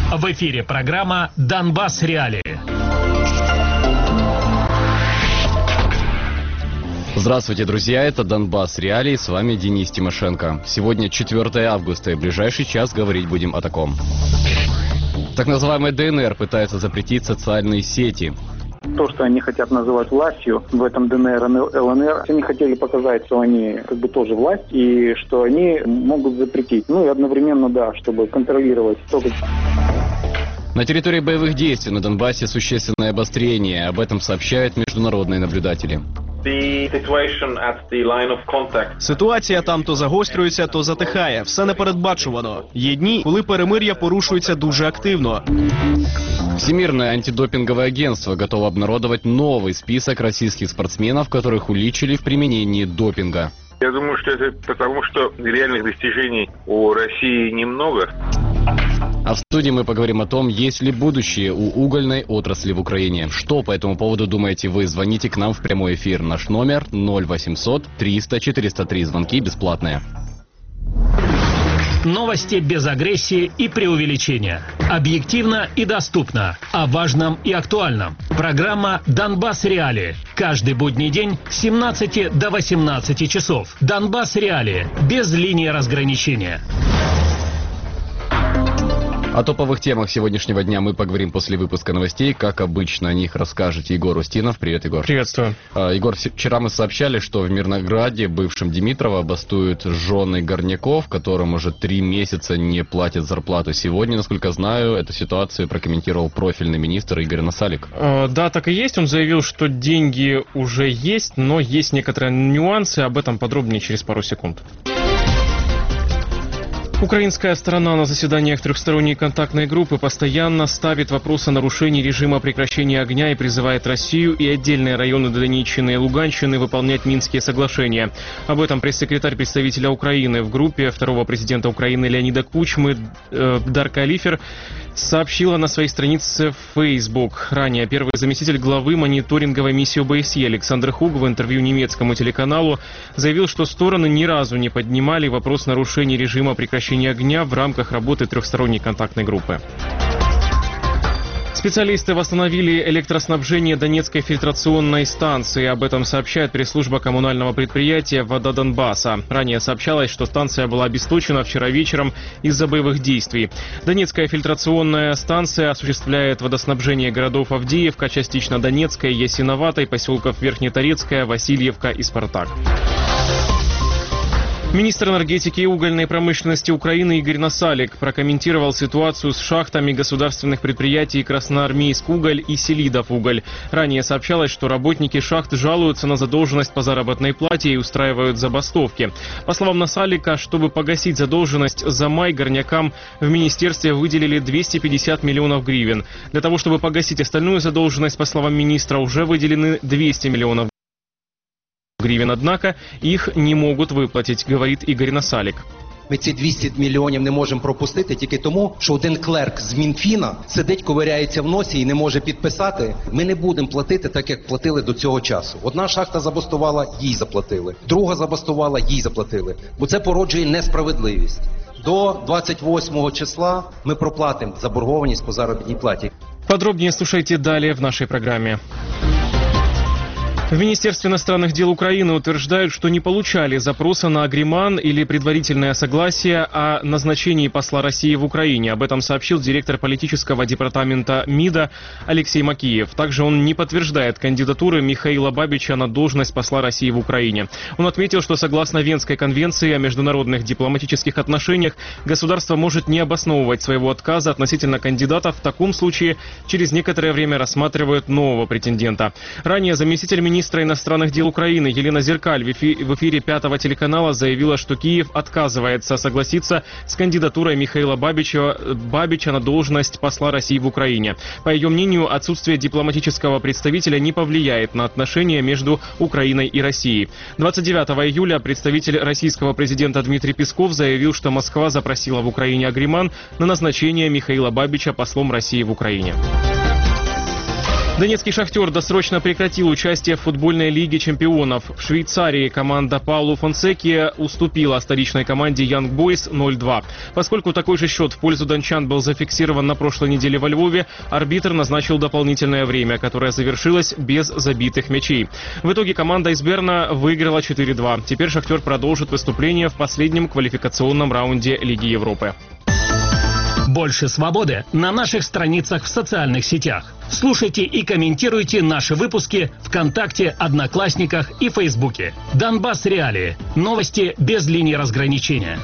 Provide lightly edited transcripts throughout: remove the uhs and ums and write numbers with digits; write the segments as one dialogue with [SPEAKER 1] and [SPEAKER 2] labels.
[SPEAKER 1] В эфире программа «Донбасс. Реалии».
[SPEAKER 2] Здравствуйте, друзья, это «Донбасс. Реалии», с вами Денис Тимошенко. Сегодня 4 августа, и в ближайший час говорить будем о таком. Так называемый ДНР пытается запретить социальные сети.
[SPEAKER 3] То, что они хотят называть властью в этом ДНР и ЛНР, они хотели показать, что они тоже власть, и что они могут запретить. И одновременно, чтобы контролировать то, как...
[SPEAKER 2] На территории боевых действий на Донбассе существенное обострение. Об этом сообщают международные наблюдатели.
[SPEAKER 4] Ситуація там то загострюється, то затихає. Все непередбачувано. Є дні, коли перемир'я порушується дуже активно.
[SPEAKER 2] Всемирное антидопинговое агентство готово обнародовать новый список российских спортсменов, которых уличили в применении допинга.
[SPEAKER 5] Я думаю, что это потому, что реальных достижений у России немного.
[SPEAKER 2] А в студии мы поговорим о том, есть ли будущее у угольной отрасли в Украине. Что по этому поводу думаете вы? Звоните к нам в прямой эфир. Наш номер 0800 300 403. Звонки бесплатные.
[SPEAKER 1] Новости без агрессии и преувеличения. Объективно и доступно. О важном и актуальном. Программа «Донбасс. Реалии». Каждый будний день с 17 до 18 часов. «Донбасс. Реалии». Без линии разграничения.
[SPEAKER 2] О топовых темах сегодняшнего дня мы поговорим после выпуска новостей. Как обычно, о них расскажет Егор Устинов. Привет, Егор.
[SPEAKER 4] Приветствую.
[SPEAKER 2] Егор, вчера мы сообщали, что в Мирнограде, бывшем Димитрово, бастуют жены горняков, которым уже 3 месяца не платят зарплату. Сегодня, насколько знаю, эту ситуацию прокомментировал профильный министр Игорь Насалик.
[SPEAKER 6] Да, так и есть. Он заявил, что деньги уже есть, но есть некоторые нюансы. Об этом подробнее через пару секунд. Украинская сторона на заседаниях трехсторонней контактной группы постоянно ставит вопрос о нарушении режима прекращения огня и призывает Россию и отдельные районы Донеччины и Луганщины выполнять Минские соглашения. Об этом пресс-секретарь представителя Украины в группе второго президента Украины Леонида Кучмы Дарка Алифер сообщила на своей странице в Facebook. Ранее первый заместитель главы мониторинговой миссии ОБСЕ Александр Хуг в интервью немецкому телеканалу заявил, что стороны ни разу не поднимали вопрос нарушения режима прекращения огня в рамках работы трехсторонней контактной группы. Специалисты восстановили электроснабжение Донецкой фильтрационной станции. Об этом сообщает пресс-служба коммунального предприятия «Вода Донбасса». Ранее сообщалось, что станция была обесточена вчера вечером из-за боевых действий. Донецкая фильтрационная станция осуществляет водоснабжение городов Авдеевка, частично Донецкая, Ясиноватой, поселков Верхнеторецкая, Васильевка и Спартак. Министр энергетики и угольной промышленности Украины Игорь Насалик прокомментировал ситуацию с шахтами государственных предприятий Красноармейск-Уголь и Селидов-Уголь. Ранее сообщалось, что работники шахт жалуются на задолженность по заработной плате и устраивают забастовки. По словам Насалика, чтобы погасить задолженность за май, горнякам в министерстве выделили 250 миллионов гривен. Для того, чтобы погасить остальную задолженность, по словам министра, уже выделены 200 миллионов гривен, однако их не могут выплатить, говорит Игорь Насалик.
[SPEAKER 7] Ми ці 200 мільйонів не можемо пропустити тільки тому, що один клерк з Мінфіна сидить, ковиряється в носі і не може підписати. Ми не будемо платити так, як платили до цього часу. Одна шахта забастувала, їй заплатили. Друга забастувала, їй заплатили. Бо це породжує несправедливість. До 28 числа ми проплатимо заборгованість по заробітній платі.
[SPEAKER 6] Подробнее слушайте далее в нашей программе. В Министерстве иностранных дел Украины утверждают, что не получали запроса на агриман или предварительное согласие о назначении посла России в Украине. Об этом сообщил директор политического департамента МИДа Алексей Макеев. Также он не подтверждает кандидатуры Михаила Бабича на должность посла России в Украине. Он отметил, что согласно Венской конвенции о международных дипломатических отношениях, государство может не обосновывать своего отказа относительно кандидатов. В таком случае через некоторое время рассматривают нового претендента. Ранее заместитель министра иностранных дел Украины Елена Зеркаль в эфире 5-го телеканала заявила, что Киев отказывается согласиться с кандидатурой Михаила Бабича на должность посла России в Украине. По ее мнению, отсутствие дипломатического представителя не повлияет на отношения между Украиной и Россией. 29 июля представитель российского президента Дмитрий Песков заявил, что Москва запросила в Украине агриман на назначение Михаила Бабича послом России в Украине. Донецкий «Шахтер» досрочно прекратил участие в футбольной лиге чемпионов. В Швейцарии команда Паулу Фонсеки уступила столичной команде Young Boys 0-2. Поскольку такой же счет в пользу дончан был зафиксирован на прошлой неделе во Львове, арбитр назначил дополнительное время, которое завершилось без забитых мячей. В итоге команда из Берна выиграла 4-2. Теперь «Шахтер» продолжит выступление в последнем квалификационном раунде Лиги Европы.
[SPEAKER 1] Больше свободы на наших страницах в социальных сетях. Слушайте и комментируйте наши выпуски ВКонтакте, Одноклассниках и Фейсбуке. Донбасс Реалии. Новости без линии разграничения.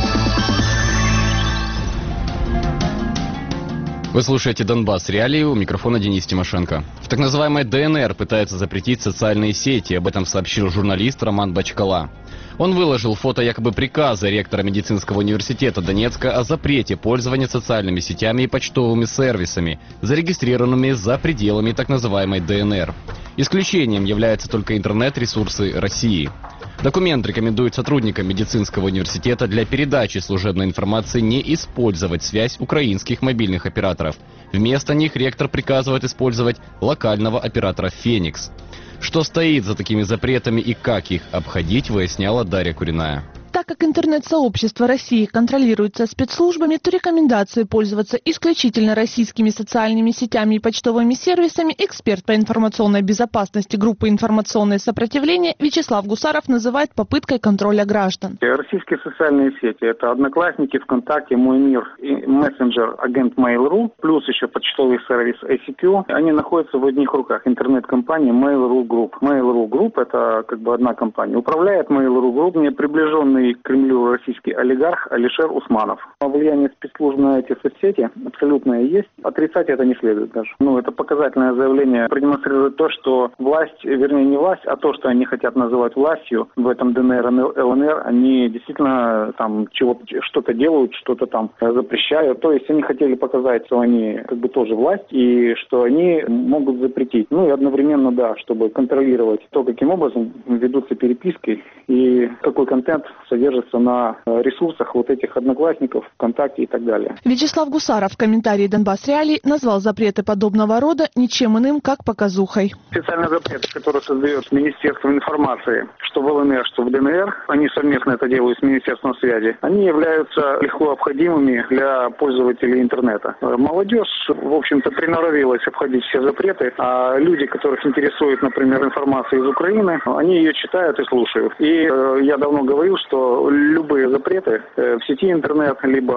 [SPEAKER 2] Вы слушаете «Донбасс Реалии», у микрофона Денис Тимошенко. В так называемой ДНР пытаются запретить социальные сети, об этом сообщил журналист Роман Бачкала. Он выложил фото якобы приказа ректора медицинского университета Донецка о запрете пользования социальными сетями и почтовыми сервисами, зарегистрированными за пределами так называемой ДНР. Исключением являются только интернет-ресурсы России. Документ рекомендует сотрудникам медицинского университета для передачи служебной информации не использовать связь украинских мобильных операторов. Вместо них ректор приказывает использовать локального оператора «Феникс». Что стоит за такими запретами и как их обходить, выясняла Дарья Куриная.
[SPEAKER 8] Так как интернет-сообщество России контролируется спецслужбами, то рекомендации пользоваться исключительно российскими социальными сетями и почтовыми сервисами эксперт по информационной безопасности группы «Информационное сопротивление» Вячеслав Гусаров называет попыткой контроля граждан.
[SPEAKER 3] Российские социальные сети – это Одноклассники, ВКонтакте, Мой мир, и мессенджер, агент Mail.ru, плюс еще почтовый сервис ICQ. Они находятся в одних руках. Интернет-компания Mail.ru Group. Mail.ru Group – это как бы одна компания. Управляет Mail.ru Group неприближенный к Кремлю российский олигарх Алишер Усманов. Влияние спецслужб на эти соцсети абсолютное есть. Отрицать это не следует даже. Это показательное заявление продемонстрирует то, что власть, вернее не власть, а то, что они хотят называть властью в этом ДНР и ЛНР, они действительно там что-то делают, что-то там запрещают. То есть они хотели показать, что они как бы тоже власть и что они могут запретить. И одновременно, да, чтобы контролировать то, каким образом ведутся переписки и какой контент содержится на ресурсах вот этих Одноклассников, ВКонтакте и так далее.
[SPEAKER 8] Вячеслав Гусаров в комментарии «Донбасс Реалий» назвал запреты подобного рода ничем иным, как показухой.
[SPEAKER 3] Официальный запрет, который создает Министерство информации, что в ЛНР, что в ДНР, они совместно это делают с Министерством связи, они являются легко обходимыми для пользователей интернета. Молодежь, в общем-то, приноровилась обходить все запреты, а люди, которых интересует, например, информация из Украины, они ее читают и слушают. И я давно говорил, что любые запреты в сети интернет, либо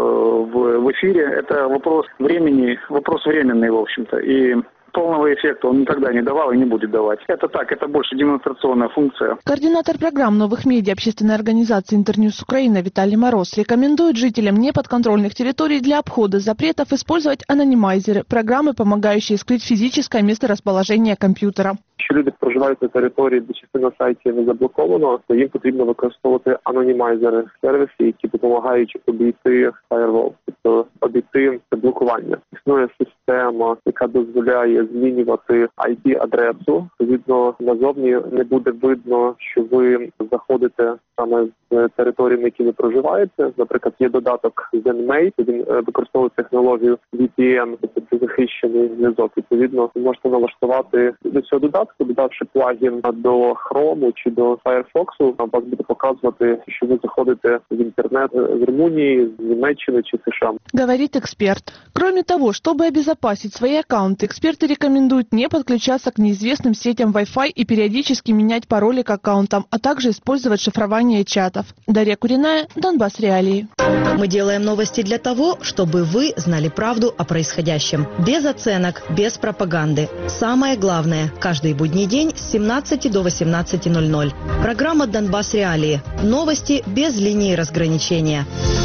[SPEAKER 3] в эфире, это вопрос времени, вопрос временный, в общем-то. И полного эффекта он никогда не давал и не будет давать. Это так, это больше демонстрационная функция.
[SPEAKER 8] Координатор программ новых медиа общественной организации «Интерньюз Украина» Виталий Мороз рекомендует жителям неподконтрольных территорий для обхода запретов использовать анонимайзеры, программы, помогающие скрыть физическое месторасположение комп'ютера.
[SPEAKER 9] Якщо люди проживають на території, де частина сайтів не заблоковано, то їм потрібно використовувати анонімайзери, сервіси, які допомагають обійти firewall, тобто обійти блокування. Існує система, яка дозволяє змінювати IP-адресу. Відповідно, назовні не буде видно, що ви заходите саме з території, на якій ви проживаєте. Наприклад, є додаток ZenMate, він використовує технологію VPN, тобто захищений зв'язок. Відповідно, ви можете налаштувати до цього додатку, додавши плагін до Chrome чи до Firefox, вас буде показувати, що ви заходите в интернет в Румынии, в Німеччине чи США.
[SPEAKER 8] Говорит эксперт. Кроме того, чтобы обезопасить свои аккаунты, эксперты рекомендуют не подключаться к неизвестным сетям Wi-Fi и периодически менять пароли к аккаунтам, а также использовать шифрование чатов. Дарья Куриная, Донбасс Реалии.
[SPEAKER 10] Мы делаем новости для того, чтобы вы знали правду о происходящем. Без оценок, без пропаганды. Самое главное, каждый будний день с 17 до 18:00. Программа «Донбасс Реалии». Новости без линии разграничения.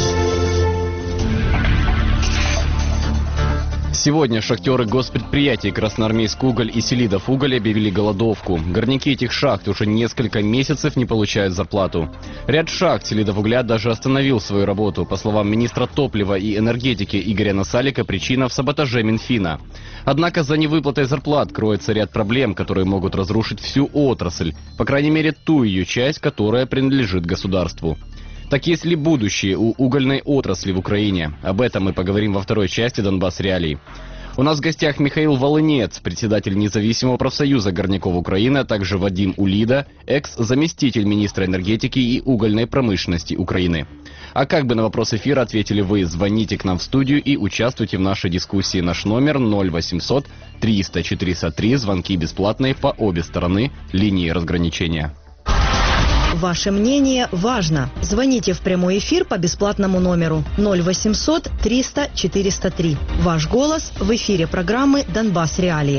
[SPEAKER 2] Сегодня шахтеры госпредприятий «Красноармейск Уголь» и «Селидов Уголь» объявили голодовку. Горняки этих шахт уже несколько месяцев не получают зарплату. Ряд шахт «Селидов Угля» даже остановил свою работу. По словам министра топлива и энергетики Игоря Насалика, причина в саботаже Минфина. Однако за невыплатой зарплат кроется ряд проблем, которые могут разрушить всю отрасль, по крайней мере ту ее часть, которая принадлежит государству. Так есть ли будущее у угольной отрасли в Украине? Об этом мы поговорим во второй части «Донбасс Реалий». У нас в гостях Михаил Волынец, председатель независимого профсоюза горняков Украины, а также Вадим Улида, экс-заместитель министра энергетики и угольной промышленности Украины. А как бы на вопрос эфира ответили вы? Звоните к нам в студию и участвуйте в нашей дискуссии. Наш номер 0800 300 403. Звонки бесплатные по обе стороны линии разграничения.
[SPEAKER 10] Ваше мнение важно. Звоните в прямой эфир по бесплатному номеру 0800 300 403. Ваш голос в эфире программы «Донбасс Реалии».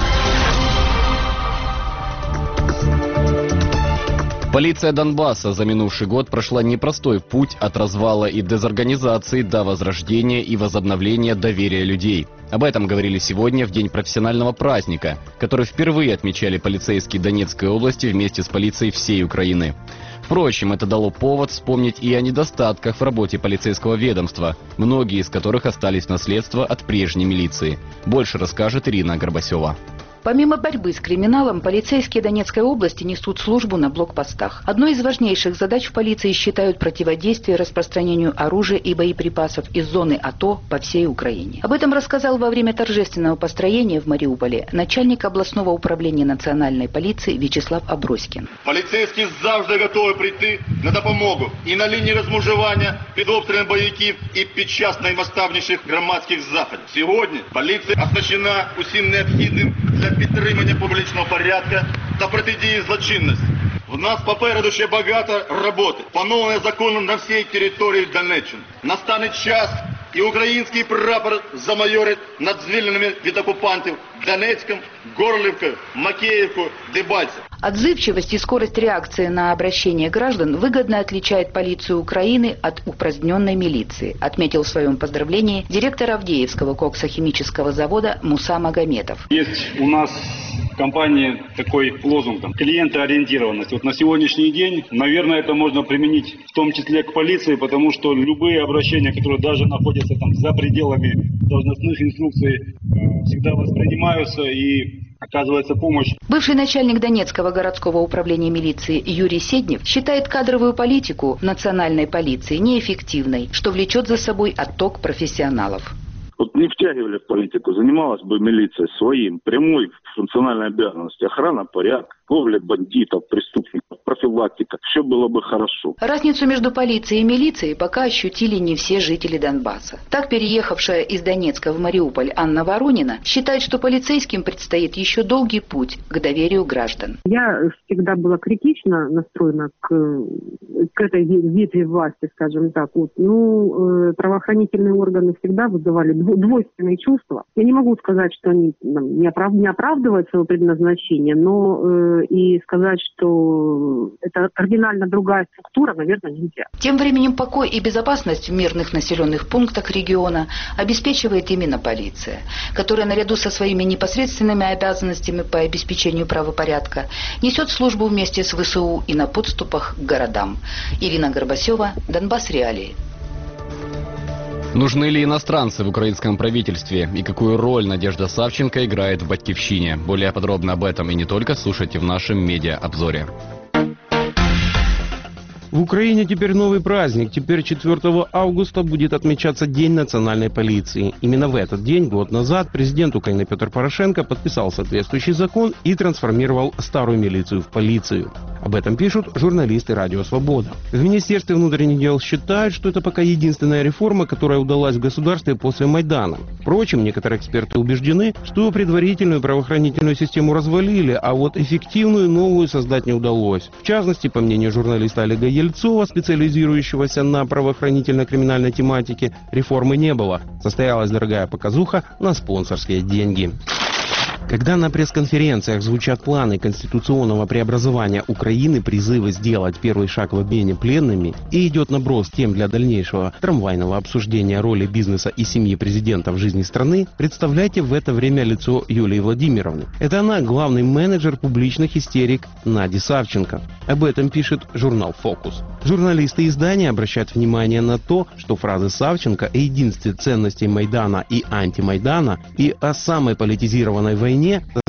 [SPEAKER 2] Полиция Донбасса за минувший год прошла непростой путь от развала и дезорганизации до возрождения и возобновления доверия людей. Об этом говорили сегодня в день профессионального праздника, который впервые отмечали полицейские Донецкой области вместе с полицией всей Украины. Впрочем, это дало повод вспомнить и о недостатках в работе полицейского ведомства, многие из которых остались в наследство от прежней милиции. Больше расскажет Ирина Горбасева.
[SPEAKER 11] Помимо борьбы с криминалом, полицейские Донецкой области несут службу на блокпостах. Одной из важнейших задач в полиции считают противодействие распространению оружия и боеприпасов из зоны АТО по всей Украине. Об этом рассказал во время торжественного построения в Мариуполе начальник областного управления национальной полиции Вячеслав Аброськин.
[SPEAKER 12] Поліцейські завжди готові прийти на допомогу і на лінії розмежування під обстрілом бойовиків і під час наймасштабніших громадських заходів. Сьогодні поліція оснащена усім необхідним для підтримання публічного порядку та протидії злочинності. В нас попереду ще багато роботи, пановане законом на всій території Донеччини. Настане час, і український прапор замайорить над звільненими від окупантів Донецьком, Горлівкою, Макеївкою, Дебальцевым.
[SPEAKER 11] Отзывчивость и скорость реакции на обращение граждан выгодно отличает полицию Украины от упраздненной милиции, отметил в своем поздравлении директор Авдеевского коксохимического завода Муса Магометов.
[SPEAKER 13] Есть у нас в компании такой лозунг, клиентоориентированность. Вот на сегодняшний день, наверное, это можно применить в том числе к полиции, потому что любые обращения, которые даже находятся там за пределами должностных инструкций, всегда воспринимаются и оказывается помощь.
[SPEAKER 11] Бывший начальник Донецкого городского управления милиции Юрий Седнев считает кадровую политику в национальной полиции неэффективной, что влечет за собой отток профессионалов.
[SPEAKER 14] Вот не втягивали в политику, занималась бы милиция своим, прямой функциональной обязанностью, охрана порядка, ловля бандитов, преступников, профилактика, все было бы хорошо.
[SPEAKER 11] Разницу между полицией и милицией пока ощутили не все жители Донбасса. Так, переехавшая из Донецка в Мариуполь Анна Воронина считает, что полицейским предстоит еще долгий путь к доверию граждан.
[SPEAKER 15] Я всегда была критично настроена к этой ветви власти, скажем так. Вот. Правоохранительные органы всегда вызывали двойственные чувства. Я не могу сказать, что они не оправдывают свое предназначение, но и сказать, что это кардинально другая структура, наверное, нельзя.
[SPEAKER 11] Тем временем покой и безопасность в мирных населенных пунктах региона обеспечивает именно полиция, которая наряду со своими непосредственными обязанностями по обеспечению правопорядка несет службу вместе с ВСУ и на подступах к городам. Ирина Горбасева, Донбасс Реалии.
[SPEAKER 2] Нужны ли иностранцы в украинском правительстве и какую роль Надежда Савченко играет в «Батькивщине»? Более подробно об этом и не только слушайте в нашем медиа-обзоре.
[SPEAKER 16] В Украине теперь новый праздник. Теперь 4 августа будет отмечаться День национальной полиции. Именно в этот день, год назад, президент Украины Петр Порошенко подписал соответствующий закон и трансформировал старую милицию в полицию. Об этом пишут журналисты «Радио Свобода». В Министерстве внутренних дел считают, что это пока единственная реформа, которая удалась в государстве после Майдана. Впрочем, некоторые эксперты убеждены, что предварительную правоохранительную систему развалили, а вот эффективную новую создать не удалось. В частности, по мнению журналиста Олега Ельцова, специализирующегося на правоохранительно-криминальной тематике, реформы не было. Состоялась дорогая показуха на спонсорские деньги. Когда на пресс-конференциях звучат планы конституционного преобразования Украины, призывы сделать первый шаг в обмене пленными и идет наброс тем для дальнейшего трамвайного обсуждения роли бизнеса и семьи президента в жизни страны, представляйте в это время лицо Юлии Владимировны. Это она главный менеджер публичных истерик Нади Савченко. Об этом пишет журнал «Фокус». Журналисты издания обращают внимание на то, что фразы Савченко о единстве ценностей Майдана и антимайдана и о самой политизированной войне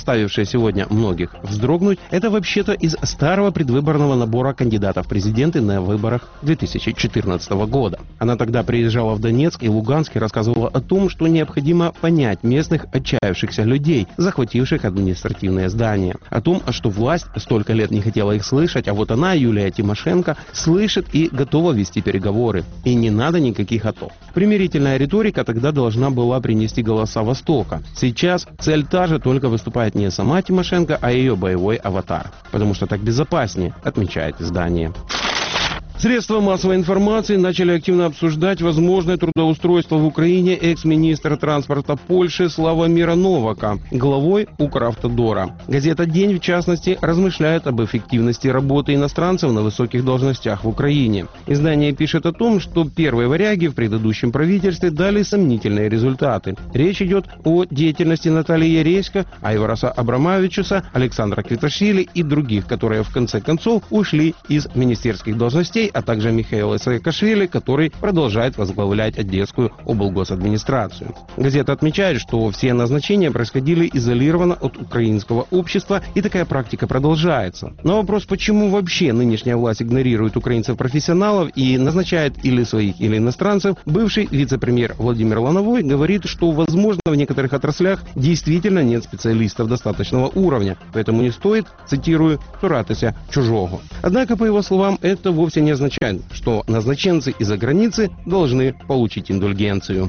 [SPEAKER 16] заставившее сегодня многих вздрогнуть, это вообще-то из старого предвыборного набора кандидатов в президенты на выборах 2014 года. Она тогда приезжала в Донецк и Луганск и рассказывала о том, что необходимо понять местных отчаявшихся людей, захвативших административные здания. О том, что власть столько лет не хотела их слышать, а вот она, Юлия Тимошенко, слышит и готова вести переговоры. И не надо никаких АТО. Примирительная риторика тогда должна была принести голоса Востока. Сейчас цель та же, только выступает не сама Тимошенко, а ее боевой аватар. Потому что так безопаснее, отмечает издание. Средства массовой информации начали активно обсуждать возможное трудоустройство в Украине экс-министра транспорта Польши Славомира Новака главой Укравтодора. Газета «День», в частности, размышляет об эффективности работы иностранцев на высоких должностях в Украине. Издание пишет о том, что первые варяги в предыдущем правительстве дали сомнительные результаты. Речь идет о деятельности Натальи Яресько, Айвараса Абрамавичуса, Александра Квиташвили и других, которые в конце концов ушли из министерских должностей, а также Михаила Саакашвили, который продолжает возглавлять Одесскую облгосадминистрацию. Газета отмечает, что все назначения происходили изолированно от украинского общества, и такая практика продолжается. На вопрос, почему вообще нынешняя власть игнорирует украинцев-профессионалов и назначает или своих, или иностранцев, бывший вице-премьер Владимир Лановой говорит, что, возможно, в некоторых отраслях действительно нет специалистов достаточного уровня, поэтому не стоит, цитирую, «цуратися чужого». Однако, по его словам, это вовсе не означает, что назначенцы из-за границы должны получить индульгенцию.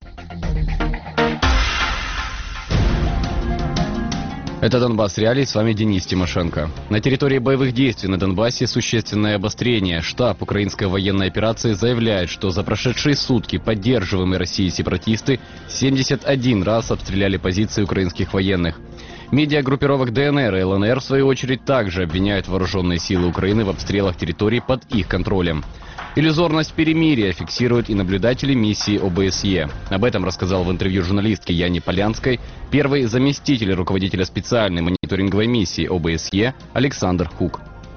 [SPEAKER 2] Это «Донбасс Реалии», с вами Денис Тимошенко. На территории боевых действий на Донбассе существенное обострение. Штаб украинской военной операции заявляет, что за прошедшие сутки поддерживаемые Россией сепаратисты 71 раз обстреляли позиции украинских военных. Медиагруппировок ДНР и ЛНР, в свою очередь, также обвиняют вооруженные силы Украины в обстрелах территорий под их контролем. Иллюзорность перемирия фиксируют и наблюдатели миссии ОБСЕ. Об этом рассказал в интервью журналистке Яне Полянской первый заместитель руководителя специальной мониторинговой миссии ОБСЕ Александр Хук.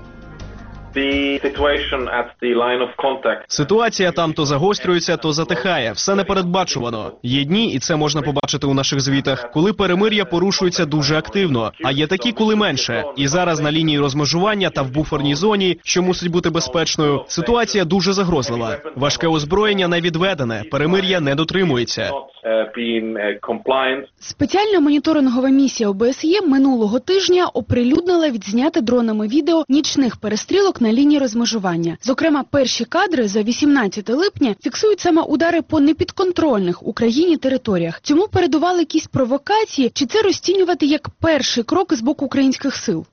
[SPEAKER 4] Ситуація там то загострюється, то затихає. Все непередбачувано. Є дні, і це можна побачити у наших звітах, коли перемир'я порушується дуже активно, а є такі, коли менше. І зараз на лінії розмежування та в буферній зоні, що мусить бути безпечною, ситуація дуже загрозлива. Важке озброєння не відведене, перемир'я не дотримується.
[SPEAKER 17] Спеціальна моніторингова місія ОБСЄ минулого тижня оприлюднила відзняте дронами відео нічних перестрілок на лінії розмежування. Зокрема, перші кадри за 18 липня фіксують саме удари по непідконтрольних Україні територіях. Цьому передували якісь провокації, чи це розцінювати як перший крок з боку українських сил?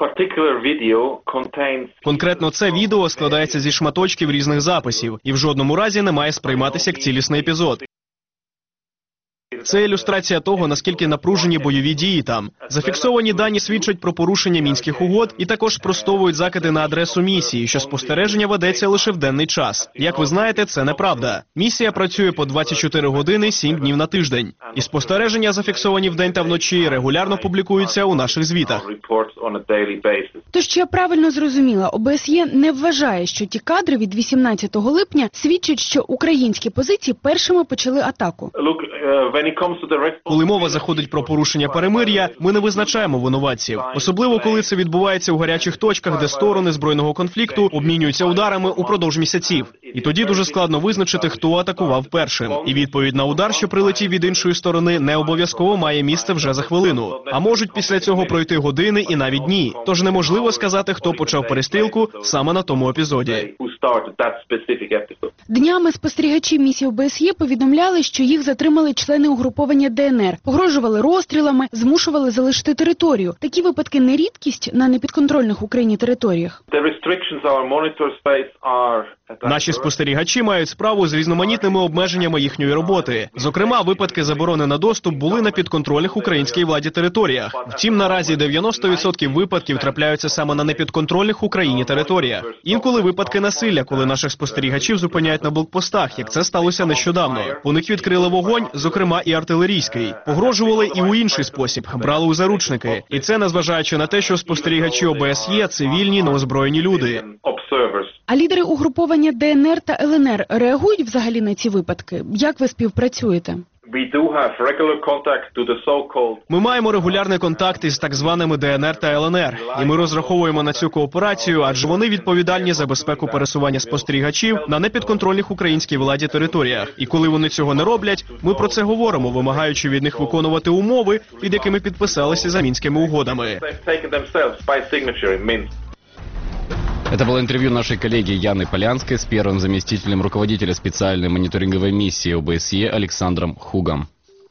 [SPEAKER 4] Конкретно це відео складається зі шматочків різних записів і в жодному разі не має сприйматися як цілісний епізод. Це ілюстрація того, наскільки напружені бойові дії там. Зафіксовані дані свідчать про порушення мінських угод і також спростовують закиди на адресу місії, що спостереження ведеться лише в денний час. Як ви знаєте, це неправда. Місія працює по 24 години, 7 днів на тиждень. І спостереження, зафіксовані вдень та вночі, регулярно публікуються у наших звітах.
[SPEAKER 17] Тож, чи я правильно зрозуміла, ОБСЄ не вважає, що ті кадри від 18 липня свідчать, що українські позиції першими почали атаку?
[SPEAKER 4] Коли мова заходить про порушення перемир'я, ми не визначаємо винуватців. Особливо, коли це відбувається у гарячих точках, де сторони збройного конфлікту обмінюються ударами упродовж місяців. І тоді дуже складно визначити, хто атакував першим. І відповідь на удар, що прилетів від іншої сторони, не обов'язково має місце вже за хвилину. А можуть після цього пройти години і навіть дні. Тож неможливо сказати, хто почав перестрілку саме на тому епізоді.
[SPEAKER 17] Днями спостерігачі місії ОБСЄ повідомляли, що їх затримали члени угруповання ДНР, погрожували розстрілами, змушували залишити територію. Такі випадки не рідкість на непідконтрольних Україні територіях.
[SPEAKER 4] Наші спостерігачі мають справу з різноманітними обмеженнями їхньої роботи. Зокрема, випадки заборони на доступ були на підконтрольних українській владі територіях. Втім, наразі 90% випадків трапляються саме на непідконтрольних Україні територіях. Інколи випадки насилля, коли наших спостерігачів зупиняють на блокпостах, як це сталося нещодавно. У них відкрили вогонь, зокрема і артилерійський. Погрожували і у інший спосіб, брали у заручники. І це незважаючи на те, що спостерігачі ОБСЄ – цивільні, неозброєні люди.
[SPEAKER 17] А лідери угруповання ДНР та ЛНР реагують взагалі на ці випадки? Як ви співпрацюєте?
[SPEAKER 4] Ми маємо регулярний контакт із так званими ДНР та ЛНР, і ми розраховуємо на цю кооперацію, адже вони відповідальні за безпеку пересування спостерігачів на непідконтрольних українській владі територіях. І коли вони цього не роблять, ми про це говоримо, вимагаючи від них виконувати умови, під якими підписалися за Мінськими угодами.
[SPEAKER 2] Это было интервью нашей коллеги Яны Полянской с первым заместителем руководителя специальной мониторинговой миссии ОБСЕ Александром Хугом.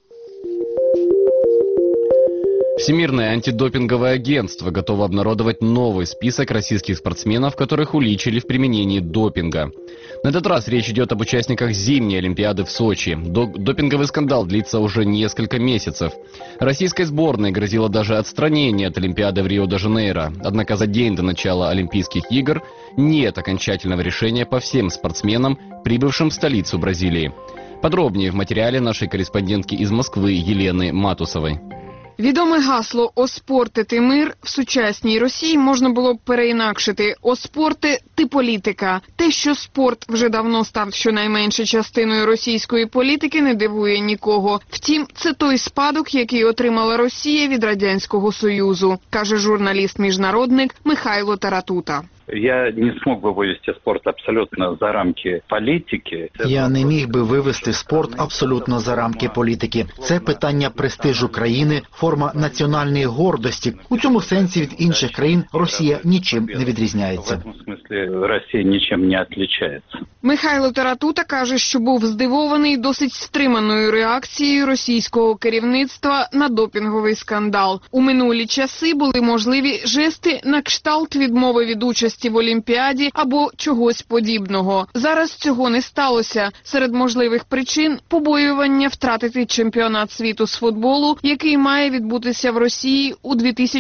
[SPEAKER 2] Всемирное антидопинговое агентство готово обнародовать новый список российских спортсменов, которых уличили в применении допинга. На этот раз речь идет об участниках зимней Олимпиады в Сочи. Допинговый скандал длится уже несколько месяцев. Российской сборной грозило даже отстранение от Олимпиады в Рио-де-Жанейро. Однако за день до начала Олимпийских игр нет окончательного решения по всем спортсменам, прибывшим в столицу Бразилии. Подробнее в материале нашей корреспондентки из Москвы Елены Матусовой.
[SPEAKER 18] Відоме гасло «О спорте, ти мир» в сучасній Росії можна було б переінакшити «О спорте, ти політика». Те, що спорт вже давно став щонайменше частиною російської політики, не дивує нікого. Втім, це той спадок, який отримала Росія від Радянського Союзу, каже журналіст-міжнародник Михайло Таратута.
[SPEAKER 19] Я не смог бы вывести спорт абсолютно за рамки політики.
[SPEAKER 20] Я не міг би вивести спорт абсолютно за рамки політики. Це питання престижу країни, форма національної гордості. У цьому сенсі від інших країн Росія нічим не відрізняється.
[SPEAKER 19] В цьому смислі Росія нічим не відрізняється.
[SPEAKER 18] Михайло Таратута каже, що був здивований досить стриманою реакцією російського керівництва на допінговий скандал. У минулі часи були можливі жести на кшталт відмови від участі в Олімпіаді або чогось подібного. Зараз цього не сталося. Серед можливих причин – побоювання втратити чемпіонат світу з футболу, який має відбутися в Росії у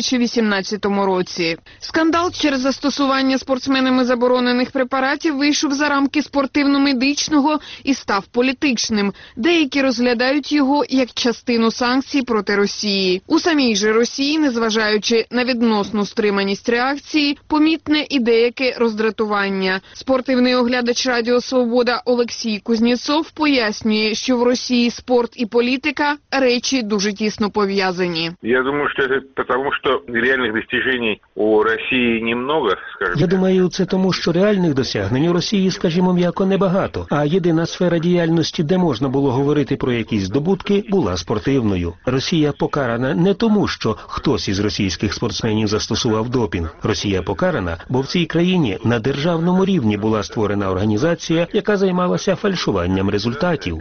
[SPEAKER 18] 2018 році. Скандал через застосування спортсменами заборонених препаратів вийшов за рамки спортивно-медичного і став політичним. Деякі розглядають його як частину санкцій проти Росії. У самій же Росії, незважаючи на відносну стриманість реакції, помітне і деяке роздратування. Спортивний оглядач Радіо Свобода Олексій Кузнєцов пояснює, що в Росії спорт і політика – речі дуже тісно пов'язані.
[SPEAKER 5] Я думаю, що це тому, що реальних досягнень у Росії немного, скажімо.
[SPEAKER 21] Я думаю, це тому, що реальних досягнень у Росії, скажімо м'яко, небагато. А єдина сфера діяльності, де можна було говорити про якісь здобутки, була спортивною. Росія покарана не тому, що хтось із російських спортсменів застосував допінг. Росія покарана, бо в цій країні на державному рівні була створена організація, яка займалася фальшуванням результатів.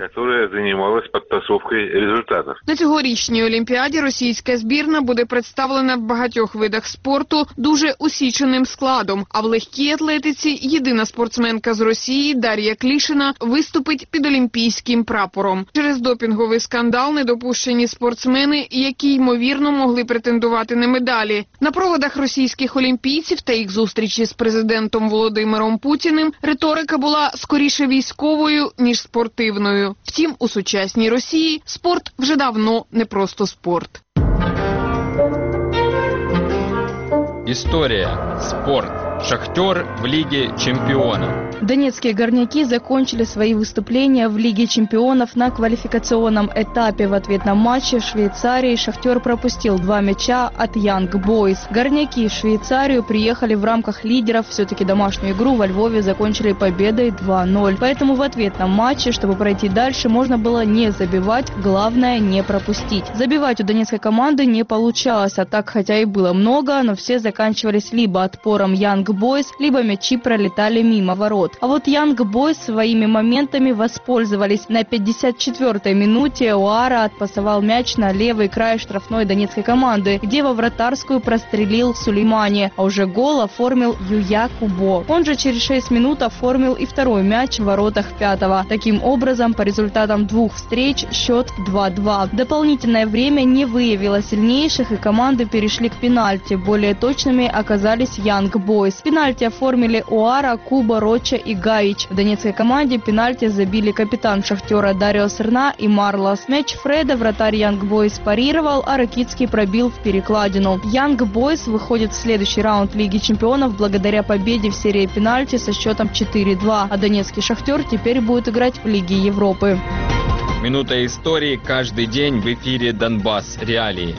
[SPEAKER 18] На цьогорічній Олімпіаді російська збірна буде представлена в багатьох видах спорту дуже усіченим складом, а в легкій атлетиці єдина спортсменка з Росії Дар'я Клішина виступить під олімпійським прапором. Через допінговий скандал недопущені спортсмени, які, ймовірно, могли претендувати на медалі. На проводах російських олімпійців та їх зустрічі з президентом Володимиром Путіним риторика була скоріше військовою, ніж спортивною. Втім, у сучасній Росії спорт вже давно не просто спорт.
[SPEAKER 22] История. Спорт. «Шахтер» в Лиге чемпионов.
[SPEAKER 23] Донецкие горняки закончили свои выступления в Лиге чемпионов на квалификационном этапе. В ответном матче в Швейцарии «Шахтер» пропустил 2 мяча от Young Boys. Горняки в Швейцарию приехали в рамках лидеров. Все-таки домашнюю игру во Львове закончили победой 2-0. Поэтому в ответном матче, чтобы пройти дальше, можно было не забивать, главное не пропустить. Забивать у донецкой команды не получалось, атак хотя и было много, но все заканчивались либо отпором Young Boys, либо мячи пролетали мимо ворот. А вот Young Boys своими моментами воспользовались. На 54-й минуте Оара отпасовал мяч на левый край штрафной донецкой команды, где во вратарскую прострелил Сулеймани, а уже гол оформил Юя Кубо. Он же через 6 минут оформил и второй мяч в воротах 5-го. Таким образом, по результатам 2 встреч счет 2-2. Дополнительное время не выявило сильнейших, и команды перешли к пенальти. Более точными оказались Young Boys. Пенальти оформили Оара, Куба, Роча и Гаич. В донецкой команде пенальти забили капитан «Шахтера» Дарио Серна и Марлос. Мяч Фреда вратарь Young Boys парировал, а Ракитский пробил в перекладину. Young Boys выходит в следующий раунд Лиги чемпионов благодаря победе в серии пенальти со счетом 4-2. А донецкий «Шахтер» теперь будет играть в Лиге Европы.
[SPEAKER 22] Минута истории каждый день в эфире «Донбасс. Реалии».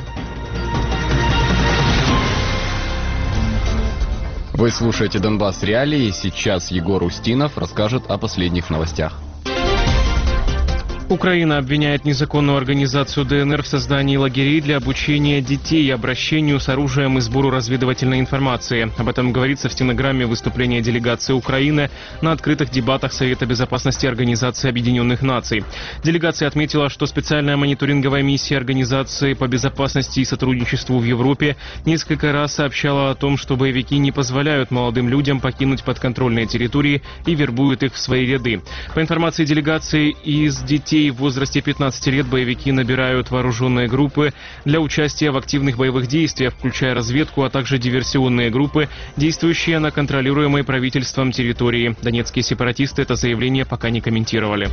[SPEAKER 2] Вы слушаете «Донбасс. Реалии». Сейчас Егор Устинов расскажет о последних новостях.
[SPEAKER 16] Украина обвиняет незаконную организацию ДНР в создании лагерей для обучения детей обращению с оружием и сбору разведывательной информации. Об этом говорится в стенограмме выступления делегации Украины на открытых дебатах Совета безопасности Организации Объединенных Наций. Делегация отметила, что специальная мониторинговая миссия Организации по безопасности и сотрудничеству в Европе несколько раз сообщала о том, что боевики не позволяют молодым людям покинуть подконтрольные территории и вербуют их в свои ряды. По информации делегации, из детей в возрасте 15 лет боевики набирают вооруженные группы для участия в активных боевых действиях, включая разведку, а также диверсионные группы, действующие на контролируемой правительством территории. Донецкие сепаратисты это заявление пока не комментировали.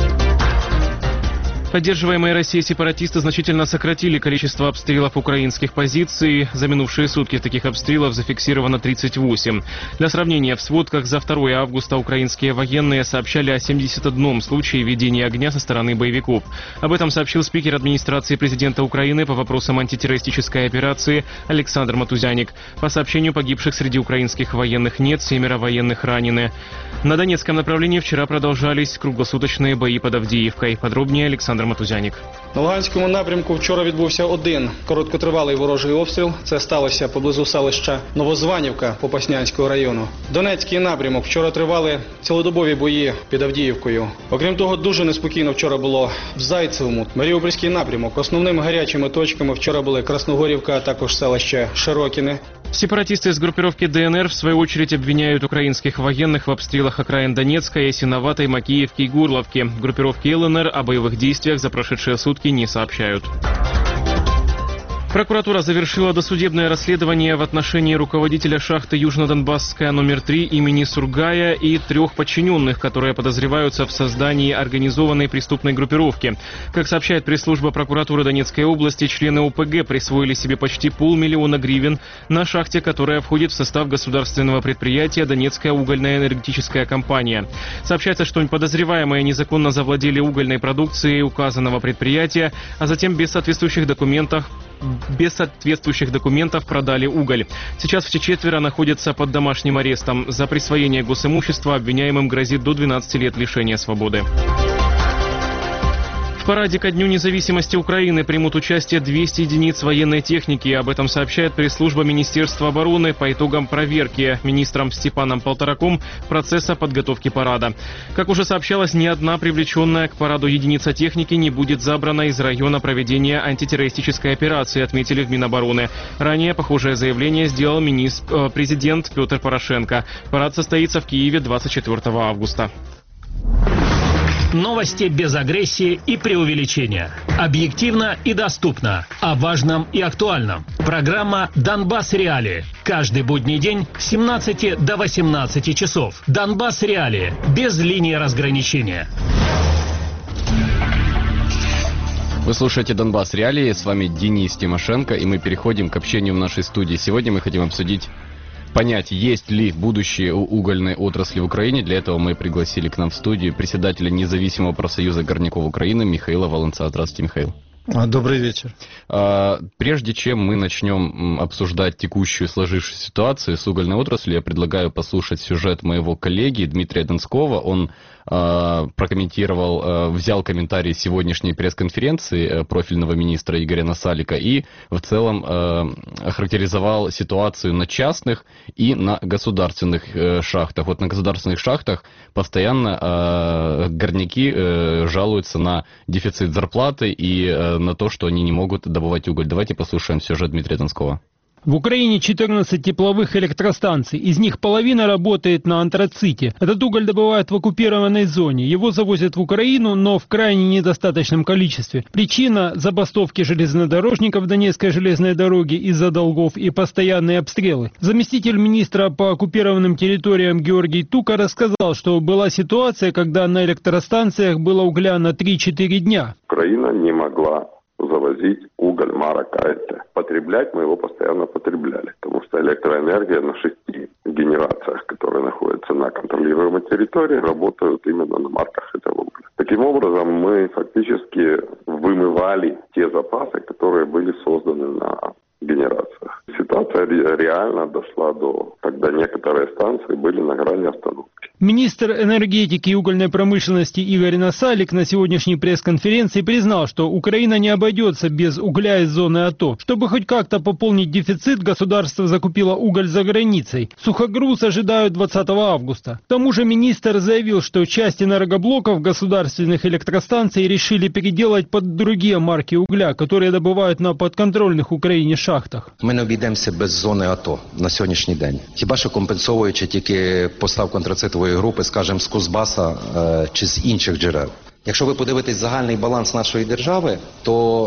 [SPEAKER 16] Поддерживаемые Россией сепаратисты значительно сократили количество обстрелов украинских позиций. За минувшие сутки таких обстрелов зафиксировано 38. Для сравнения, в сводках за 2 августа украинские военные сообщали о 71 случае ведения огня со стороны боевиков. Об этом сообщил спикер администрации президента Украины по вопросам антитеррористической операции Александр Матузяник. По сообщению погибших среди украинских военных нет, 7 военных ранены. На Донецком направлении вчера продолжались круглосуточные бои под Авдіївкою. Подробнее Александр Матузяник.
[SPEAKER 1] На Луганському напрямку вчора відбувся один короткотривалий ворожий обстріл. Це сталося поблизу селища Новозванівка Попаснянського району. Донецький напрямок. Вчора тривали цілодобові бої під Авдіївкою. Окрім того, дуже неспокійно вчора було в Зайцевому. Маріупольський напрямок. Основними гарячими точками вчора були Красногорівка, а також селище Широкіне.
[SPEAKER 16] Сепаратисты из группировки ДНР в свою очередь обвиняют украинских военных в обстрелах окраин Донецка, Ясиноватой, Макеевки и Горловки. Группировки ЛНР о боевых действиях за прошедшие сутки не сообщают. Прокуратура завершила досудебное расследование в отношении руководителя шахты Южно-Донбасская номер 3 имени Сургая и 3 подчиненных, которые подозреваются в создании организованной преступной группировки. Как сообщает пресс-служба прокуратуры Донецкой области, члены ОПГ присвоили себе почти 500 000 гривен на шахте, которая входит в состав государственного предприятия «Донецкая угольная энергетическая компания». Сообщается, что подозреваемые незаконно завладели угольной продукцией указанного предприятия, а затем без соответствующих документов продали уголь. Сейчас все 4 находятся под домашним арестом. За присвоение госимущества обвиняемым грозит до 12 лет лишения свободы. В параде ко Дню независимости Украины примут участие 200 единиц военной техники. Об этом сообщает пресс-служба Министерства обороны по итогам проверки министром Степаном Полтораком процесса подготовки парада. Как уже сообщалось, ни одна привлеченная к параду единица техники не будет забрана из района проведения антитеррористической операции, отметили в Минобороны. Ранее похожее заявление сделал президент Петр Порошенко. Парад состоится в Киеве 24 августа.
[SPEAKER 6] Новости без агрессии и преувеличения. Объективно и доступно. О важном и актуальном. Программа «Донбасс. Реалии». Каждый будний день с 17 до 18 часов. «Донбасс. Реалии». Без линии разграничения.
[SPEAKER 2] Вы слушаете «Донбасс. Реалии». С вами Денис Тимошенко, и мы переходим к общению в нашей студии. Сегодня мы хотим понять, есть ли будущее у угольной отрасли в Украине. Для этого мы пригласили к нам в студию председателя независимого профсоюза горняков Украины Михаила Волынца. Здравствуйте, Михаил.
[SPEAKER 7] Добрый вечер.
[SPEAKER 2] Прежде чем мы начнем обсуждать текущую сложившуюся ситуацию с угольной отраслью, я предлагаю послушать сюжет моего коллеги Дмитрия Донского. Он прокомментировал, взял комментарий сегодняшней пресс-конференции профильного министра Игоря Насалика и в целом охарактеризовал ситуацию на частных и на государственных шахтах. Вот на государственных шахтах постоянно горняки жалуются на дефицит зарплаты и на то, что они не могут добывать уголь. Давайте послушаем сюжет Дмитрия Донского.
[SPEAKER 24] В Украине 14 тепловых электростанций, из них половина работает на антраците. Этот уголь добывают в оккупированной зоне. Его завозят в Украину, но в крайне недостаточном количестве. Причина – забастовки железнодорожников Донецкой железной дороги из-за долгов и постоянные обстрелы. Заместитель министра по оккупированным территориям Георгий Тука рассказал, что была ситуация, когда на электростанциях было угля на 3-4 дня.
[SPEAKER 25] Украина не могла
[SPEAKER 3] завозить уголь марок АЭТ. Потреблять мы его постоянно потребляли, потому что электроэнергия на 6 генерациях, которые находятся на контролируемой территории, работают именно на марках этого угля. Таким образом, мы фактически вымывали те запасы, которые были созданы на генерациях. Ситуация реально дошла до, когда некоторые станции были на грани остановки.
[SPEAKER 24] Министр энергетики и угольной промышленности Игорь Насалик на сегодняшней пресс-конференции признал, что Украина не обойдется без угля из зоны АТО. Чтобы хоть как-то пополнить дефицит, государство закупило уголь за границей. Сухогруз ожидают 20 августа. К тому же министр заявил, что часть энергоблоков государственных электростанций решили переделать под другие марки угля, которые добывают на подконтрольных Украине шахтах.
[SPEAKER 7] Ми не обійдемося без зони АТО на сьогоднішній день. Хіба що компенсовуючи тільки поставку антрацитової групи, скажімо, з Кузбаса чи з інших джерел. Якщо ви подивитесь загальний баланс нашої держави, то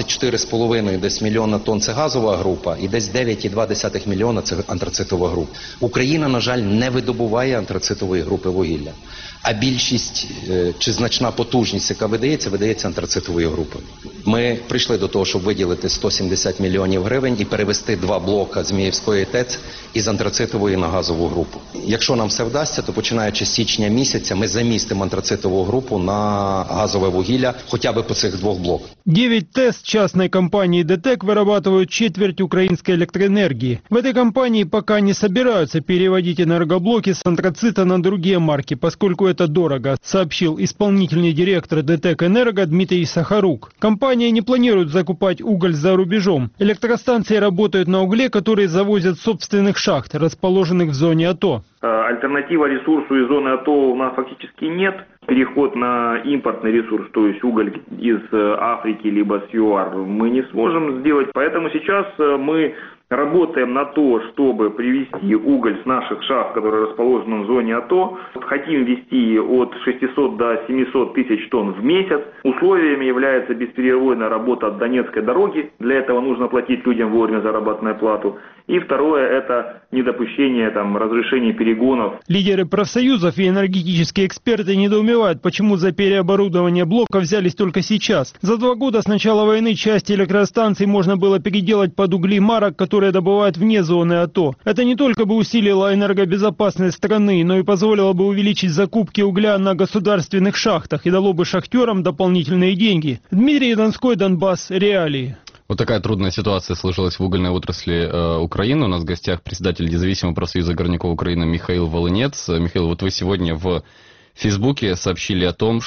[SPEAKER 7] 24,5 десь мільйона тонн – це газова група і десь 9,2 мільйона – це антрацитова група. Україна, на жаль, не видобуває антрацитової групи вугілля. А більшість чи значна потужність, яка видається антрацитовою групою. Ми прийшли до того, щоб виділити 170 мільйонів гривень і перевести 2 блока Зміївської ТЕЦ із антрацитової на газову групу. Якщо нам все вдасться, то починаючи з січня місяця ми замістимо антрацитову групу на газове вугілля хоча б по цих 2 блоках.
[SPEAKER 24] 9 ТЭС частной компании ДТЭК вырабатывают четверть украинской электроэнергии. В этой компании пока не собираются переводить энергоблоки с антрацита на другие марки, поскольку это дорого, сообщил исполнительный директор ДТЭК Энерго Дмитрий Сахарук. Компания не планирует закупать уголь за рубежом. Электростанции работают на угле, который завозят с собственных шахт, расположенных в зоне АТО.
[SPEAKER 8] Альтернатива ресурсу из зоны АТО у нас фактически нет. Переход на импортный ресурс, то есть уголь из Африки либо с ЮАР, мы не сможем сделать. Поэтому сейчас мы работаем на то, чтобы привезти уголь с наших шахт, которые расположены в зоне АТО. Хотим везти от 600 до 700 тысяч тонн в месяц. Условиями является бесперебойная работа от Донецкой дороги. Для этого нужно платить людям вовремя заработную плату. И второе – это недопущение разрешения перегонов.
[SPEAKER 24] Лидеры профсоюзов и энергетические эксперты недоумевают, почему за переоборудование блока взялись только сейчас. За 2 года с начала войны части электростанций можно было переделать под угли марок, которые добывают вне зоны АТО. Это не только бы усилило энергобезопасность страны, но и позволило бы увеличить закупки угля на государственных шахтах и дало бы шахтерам дополнительные деньги. Дмитрий Донской, Донбасс, реалии.
[SPEAKER 2] Вот такая трудная ситуация сложилась в угольной отрасли Украины. У нас в гостях председатель независимого профсоюза горняков Украины Михаил Волынец. Михаил, вот вы сегодня в Фейсбуке сообщили о том,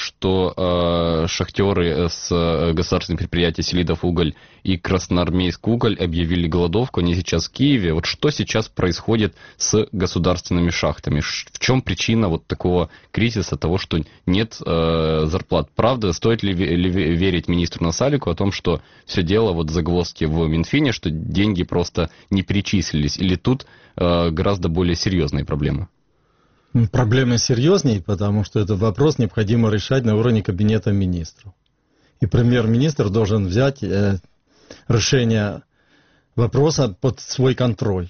[SPEAKER 2] что шахтеры с государственных предприятий Селидов уголь и Красноармейск уголь объявили голодовку. Они сейчас в Киеве. Вот что сейчас происходит с государственными шахтами? В чем причина вот такого кризиса, того, что нет зарплат? Правда, стоит ли верить министру Насалику о том, что все дело вот загвоздки в Минфине, что деньги просто не перечислились? Или тут гораздо более серьезные проблемы?
[SPEAKER 9] Проблемы серьезнее, потому что этот вопрос необходимо решать на уровне кабинета министров. И премьер-министр должен взять решение вопроса под свой контроль.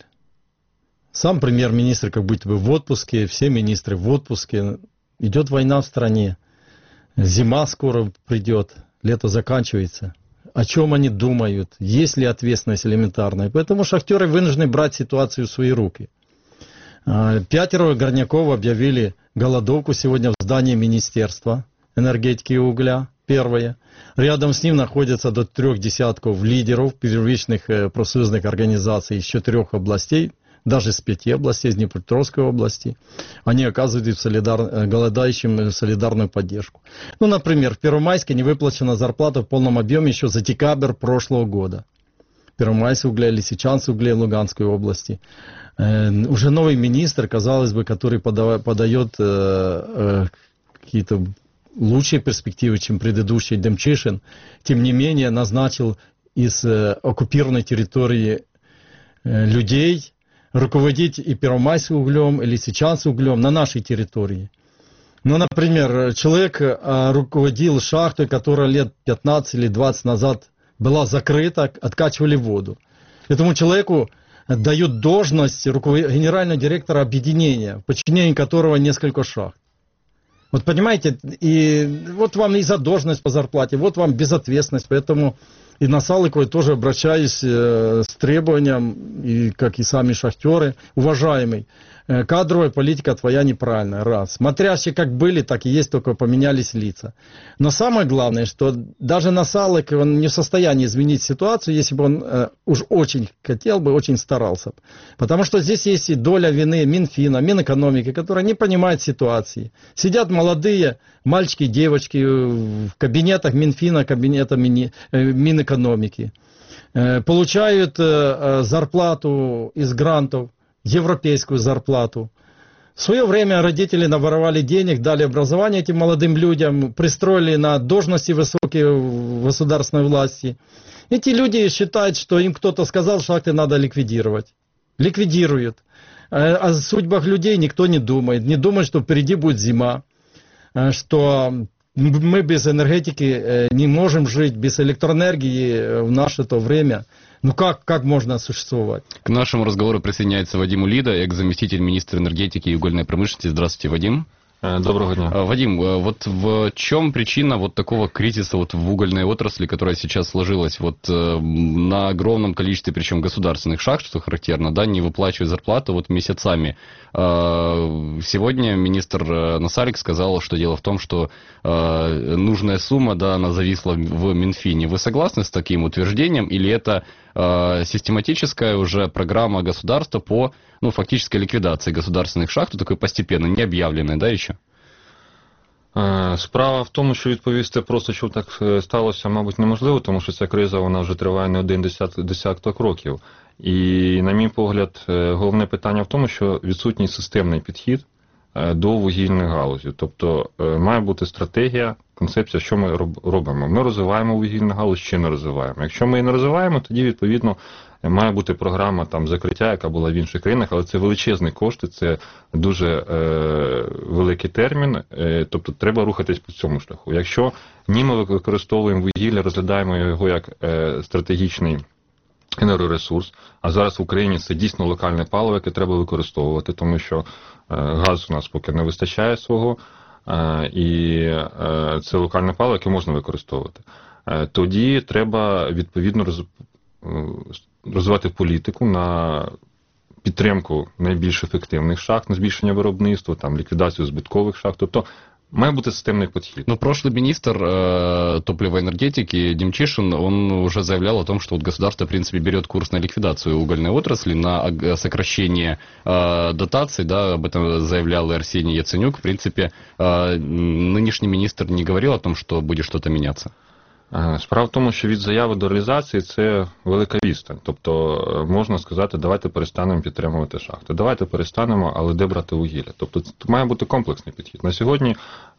[SPEAKER 9] Сам премьер-министр как будто бы в отпуске, все министры в отпуске. Идет война в стране, зима скоро придет, лето заканчивается. О чем они думают, есть ли ответственность элементарная. Поэтому шахтеры вынуждены брать ситуацию в свои руки. 5 горняков объявили голодовку сегодня в здании Министерства энергетики и угля. Первое. Рядом с ним находятся до 3 десятков лидеров первичных профсоюзных организаций из 4 областей, даже с 5 областей, из Днепропетровской области. Они оказывают голодающим солидарную поддержку. Ну, например, в Первомайске не выплачена зарплата в полном объеме еще за декабрь прошлого года. Первомайск угля, Лисичанск угля в Луганской области. Уже новый министр, казалось бы, который подает какие-то лучшие перспективы, чем предыдущий Демчишин, тем не менее назначил из оккупированной территории людей руководить и Первомайским углем, и Лисичанским углем на нашей территории. Ну, например, человек руководил шахтой, которая лет 15 или 20 назад была закрыта, откачивали воду. Этому человеку дают должность генерального директора объединения, в подчинении которого несколько шахт. Вот понимаете, и вот вам и задолженность по зарплате, вот вам безответственность, поэтому И на Салыковой тоже обращаюсь с требованием, и, как и сами шахтеры, уважаемый, кадровая политика твоя неправильная, раз. Смотрящие как были, так и есть, только поменялись лица. Но самое главное, что даже на Салыковой он не в состоянии изменить ситуацию, если бы он уж очень хотел бы, очень старался бы. Потому что здесь есть и доля вины Минфина, Минэкономики, которая не понимает ситуации. Сидят молодые мальчики и девочки в кабинетах Минфина, кабинета Минэкономики. Получают зарплату из грантов, европейскую зарплату. В свое время родители наворовали денег, дали образование этим молодым людям, пристроили на должности высокие в государственной власти. Эти люди считают, что им кто-то сказал, шахты надо ликвидировать. Ликвидируют. О судьбах людей никто не думает. Не думает, что впереди будет зима, что мы без энергетики не можем жить, без электроэнергии в наше то время. Ну как можно существовать?
[SPEAKER 2] К нашему разговору присоединяется Вадим Улида, экс-заместитель министра энергетики и угольной промышленности. Здравствуйте, Вадим.
[SPEAKER 22] Доброго дня.
[SPEAKER 2] Вадим, вот в чем причина вот такого кризиса вот в угольной отрасли, которая сейчас сложилась вот на огромном количестве, причем государственных шахт, что характерно, да, не выплачивают зарплату вот месяцами. Сегодня министр Насалик сказал, что дело в том, что нужная сумма, да, она зависла в Минфине. Вы согласны с таким утверждением, или это систематическая уже программа государства по, ну, фактической ликвидации государственних шахт, такой постепенно, не об'явлений, да, ще?
[SPEAKER 22] Справа в тому, що відповісти просто, що так сталося, мабуть, неможливо, тому що ця криза, вона вже триває не один десяток років. І, на мій погляд, головне питання в тому, що відсутній системний підхід до вугільних галузів. Тобто має бути стратегія, концепція, що ми робимо. Ми розвиваємо вугільну галузь чи не розвиваємо. Якщо ми її не розвиваємо, тоді, відповідно, має бути програма там закриття, яка була в інших країнах, але це величезні кошти, це дуже великий термін, тобто треба рухатись по цьому шляху. Якщо ні ми використовуємо вугілля, розглядаємо його як стратегічний енергоресурс, а зараз в Україні це дійсно локальне паливо, яке треба використовувати, тому що газ у нас поки не вистачає свого, і це локальне паливо, яке можна використовувати. Тоді треба відповідно розвивати політику на підтримку найбільш ефективних шахт, на збільшення виробництва, там, ліквідацію збиткових шахт. Тобто має бути системный подход.
[SPEAKER 2] Но прошлый министр топлива и энергетики Демчишин, он уже заявлял о том, что вот государство, в принципе, берет курс на ликвидацию угольной отрасли, на сокращение дотаций, да, об этом заявлял и Арсений Яценюк. В принципе, нынешний министр не говорил о том, что будет что-то меняться.
[SPEAKER 22] Справа в тому, що від заяви до реалізації це велика відстань. Тобто можна сказати, давайте перестанемо підтримувати шахти. Давайте перестанемо, але де брати вугілля? Тобто тут має бути комплексний підхід. На сьогодні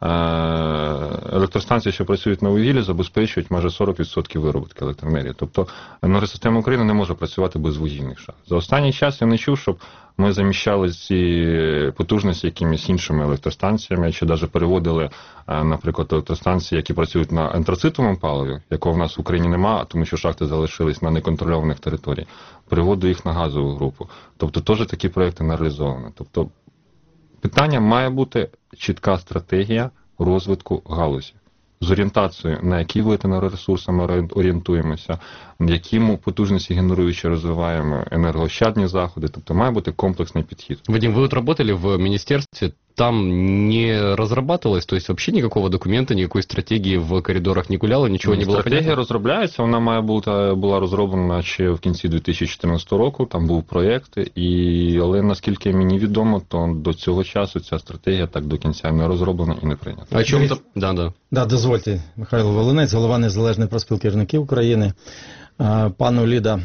[SPEAKER 22] електростанції, що працюють на вугіллі, забезпечують майже 40% виробітки електроенергії. Тобто енергосистема України не може працювати без вугільних шахт. За останній час я не чув, щоб ми заміщали ці потужності якимись іншими електростанціями, чи навіть переводили, наприклад, електростанції, які працюють на антрацитовому паливі, якого в нас в Україні немає, тому що шахти залишились на неконтрольованих територіях, переводу їх на газову групу. Тобто теж такі проекти не реалізовані. Тобто питання має бути чітка стратегія розвитку галузі. З орієнтацією, на які види енергоресурсами орієнтуємося, які потужності генеруючі розвиваємо, енергоощадні заходи, тобто має бути комплексний підхід.
[SPEAKER 2] Вадим, вы вот работали в министерстве, там не разрабатывалось, то есть вообще никакого документа, никакой стратегии в коридорах не гуляло, ничего не було понятно?
[SPEAKER 22] Стратегія розробляється, вона була розроблена ще в кінці 2014 року, там був проєкт, але наскільки мені відомо, то до цього часу ця стратегія так до кінця не розроблена і не прийнята.
[SPEAKER 2] А чому-то...
[SPEAKER 9] Да, дозвольте, Михайло Волинець, голова Незалежної профспілки керівників України. Пан Уліда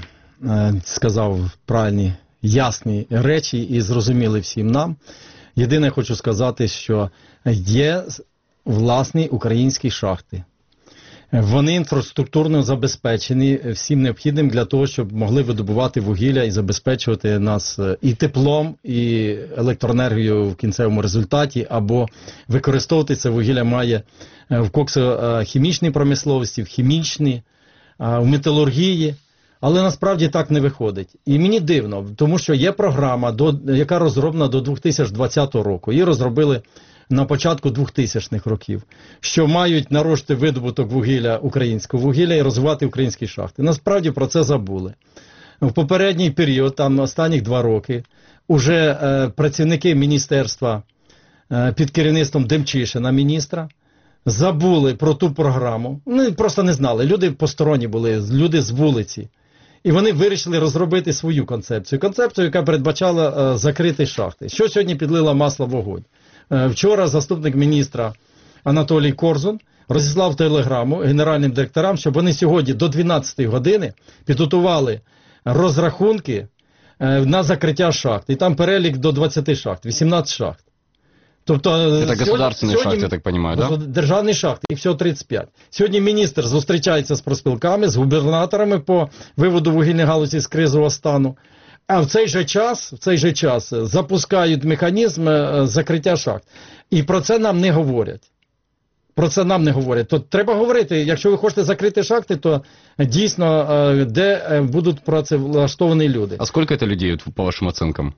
[SPEAKER 9] сказав правильні, ясні речі і зрозуміли всім нам. Єдине хочу сказати, що є власні українські шахти. Вони інфраструктурно забезпечені всім необхідним для того, щоб могли видобувати вугілля і забезпечувати нас і теплом, і електроенергією в кінцевому результаті, або використовувати це вугілля має в коксохімічній промисловості, в хімічній, в металургії. Але насправді так не виходить. І мені дивно, тому що є програма, яка розроблена до 2020 року. Її розробили на початку 2000-х років, що мають нарощити видобуток вугілля, українського вугілля і розвивати українські шахти. Насправді про це забули. В попередній період, там останніх 2 роки, уже працівники міністерства під керівництвом Демчишина, міністра, забули про ту програму. Ну, просто не знали. Люди посторонні були, люди з вулиці. І вони вирішили розробити свою концепцію. Концепцію, яка передбачала закрити шахти. Що сьогодні підлила масло в вогонь? Вчора заступник міністра Анатолій Корзун розіслав телеграму генеральним директорам, щоб вони сьогодні до 12 години підготували розрахунки на закриття шахт. І там перелік до 20 шахт, 18 шахт. Тобто,
[SPEAKER 2] це государственні шахти, я так розумію, да?
[SPEAKER 9] Державні шахти, їх всього 35. Сьогодні міністр зустрічається з профспілками, з губернаторами по виводу вугільної галузі з кризового стану. А в цей же час запускають механізм закриття шахт. І про це нам не говорять. То треба говорити, якщо ви хочете закрити шахти, то дійсно, де будуть працевлаштовані люди.
[SPEAKER 2] А скільки це людей, по вашим оцінкам?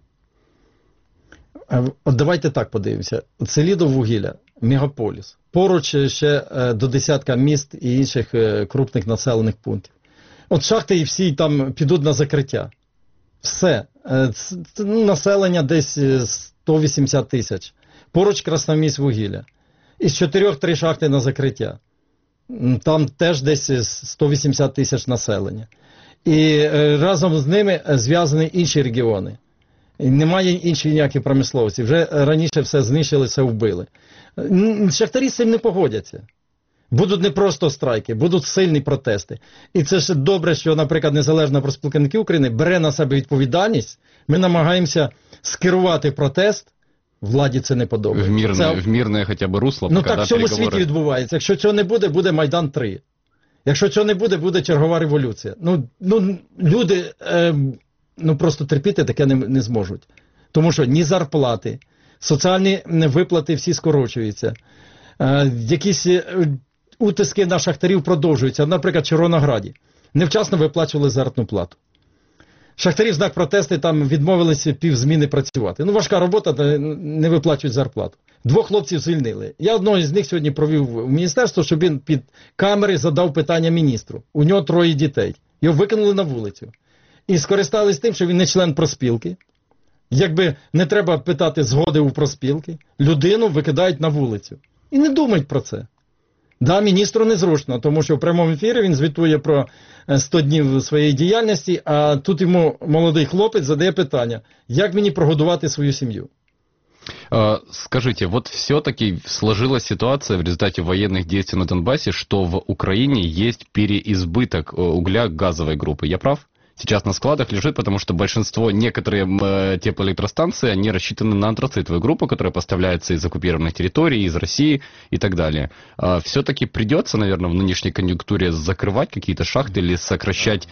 [SPEAKER 9] От давайте так подивимося. Селидоввугілля – мегаполіс. Поруч ще до десятка міст і інших крупних населених пунктів. От шахти і всі там підуть на закриття. Все. Населення десь 180 тисяч. Поруч Красноармійськвугілля. Із 4-3 шахти на закриття. Там теж десь 180 тисяч населення. І разом з ними зв'язані інші регіони. Немає іншої ніякої промисловості. Вже раніше все знищили, все вбили. Шахтарі з цим не погодяться. Будуть не просто страйки, будуть сильні протести. І це ж добре, що, наприклад, Незалежна профспілка України бере на себе відповідальність. Ми намагаємося скерувати протест. Владі це не подобається.
[SPEAKER 2] В мирне хоча б русло.
[SPEAKER 9] Ну так в цьому світі відбувається. Якщо цього не буде, буде Майдан 3. Якщо цього не буде, буде чергова революція. Люди... просто терпіти таке не зможуть. Тому що ні зарплати, соціальні виплати всі скорочуються, якісь утиски на шахтарів продовжуються. Наприклад, в Червонограді невчасно виплачували заробітну плату. Шахтарі в знак протесту там відмовилися півзміни працювати. Важка робота, не виплачують зарплату. 2 хлопців звільнили. Я одного з них сьогодні провів в міністерство, щоб він під камери задав питання міністру. У нього 3 дітей. Його викинули на вулицю. І скористались тим, що він не член профспілки. Якби не треба питати згоди у профспілки, людину викидають на вулицю. І не думають про це. Да, міністру незручно, тому що в прямому ефірі він звітує про 100 днів своєї діяльності, а тут йому молодий хлопець задає питання, як мені прогодувати свою сім'ю.
[SPEAKER 2] Скажите, вот все-таки сложилась ситуация в результате военных действий на Донбассе, что в Украине есть переизбыток угля газовой группы. Я прав? Сейчас на складах лежит, потому что некоторые теплоэлектростанции, они рассчитаны на антрацитовую группу, которая поставляется из оккупированных территорий, из России и так далее. Все-таки придется, наверное, в нынешней конъюнктуре закрывать какие-то шахты или сокращать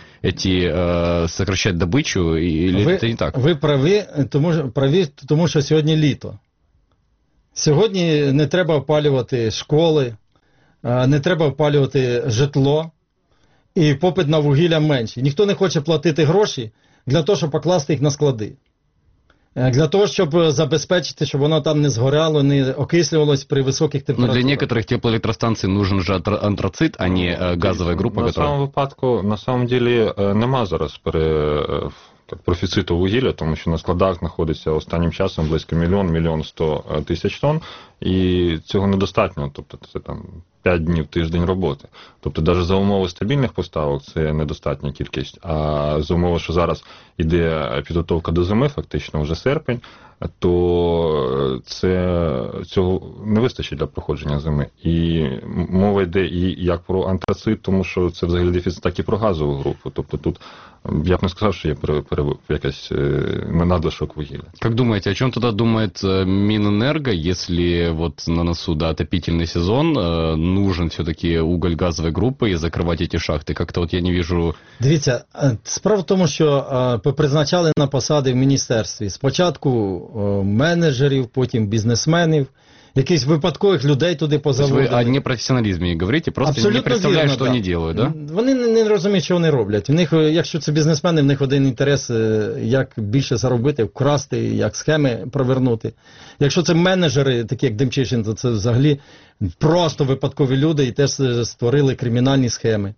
[SPEAKER 2] добычу, или это не так?
[SPEAKER 9] Ви праві, тому що сьогодні літо. Сьогодні не треба опалювати школи, не треба опалювати житло. І попит на вугілля менший. Ніхто не хоче платити гроші для того, щоб покласти їх на склади. Для того, щоб забезпечити, щоб воно там не згоряло, не окислювалось при високих температурах.
[SPEAKER 2] Но для некоторых теплоэлектростанций нужен же антрацит, а не газовая группа.
[SPEAKER 22] На самому випадку, на самом деле, нема зараз профіциту вугілля, тому що на складах знаходиться останнім часом близько 1 100 000 тонн, і цього недостатньо, тобто це там 5 днів, тиждень роботи. Тобто навіть за умови стабільних поставок це недостатня кількість, а за умови, що зараз йде підготовка до зими, фактично вже серпень, то цього не вистачить для проходження зими. І мова йде і як про антрацит, тому що це взагалі дефіцит, так і про газову групу. Тобто тут я б не сказав, що є якась надлишок вугілля.
[SPEAKER 2] Как думаете, о чем тогда думает Минэнерго, если вот на носу отопительный сезон, нужен все-таки уголь газовой группы и закрывать эти шахты? Как-то вот я не вижу...
[SPEAKER 9] Дивіться, справа в тому, що призначали на посади в міністерстві. Спочатку менеджерів, потім бізнесменів, якихось випадкових людей туди
[SPEAKER 2] То есть
[SPEAKER 9] позаводили.
[SPEAKER 2] вы о непрофессионализме говорите, просто
[SPEAKER 9] Абсолютно
[SPEAKER 2] не представляют,
[SPEAKER 9] вірно,
[SPEAKER 2] что
[SPEAKER 9] да.
[SPEAKER 2] они делают, да?
[SPEAKER 9] Вони не розуміють, що вони роблять. В них, якщо це бізнесмени, в них один інтерес, як більше заробити, вкрасти, як схеми провернути. Якщо це менеджери, такі як Демчишин, то це взагалі просто випадкові люди і теж створили кримінальні схеми.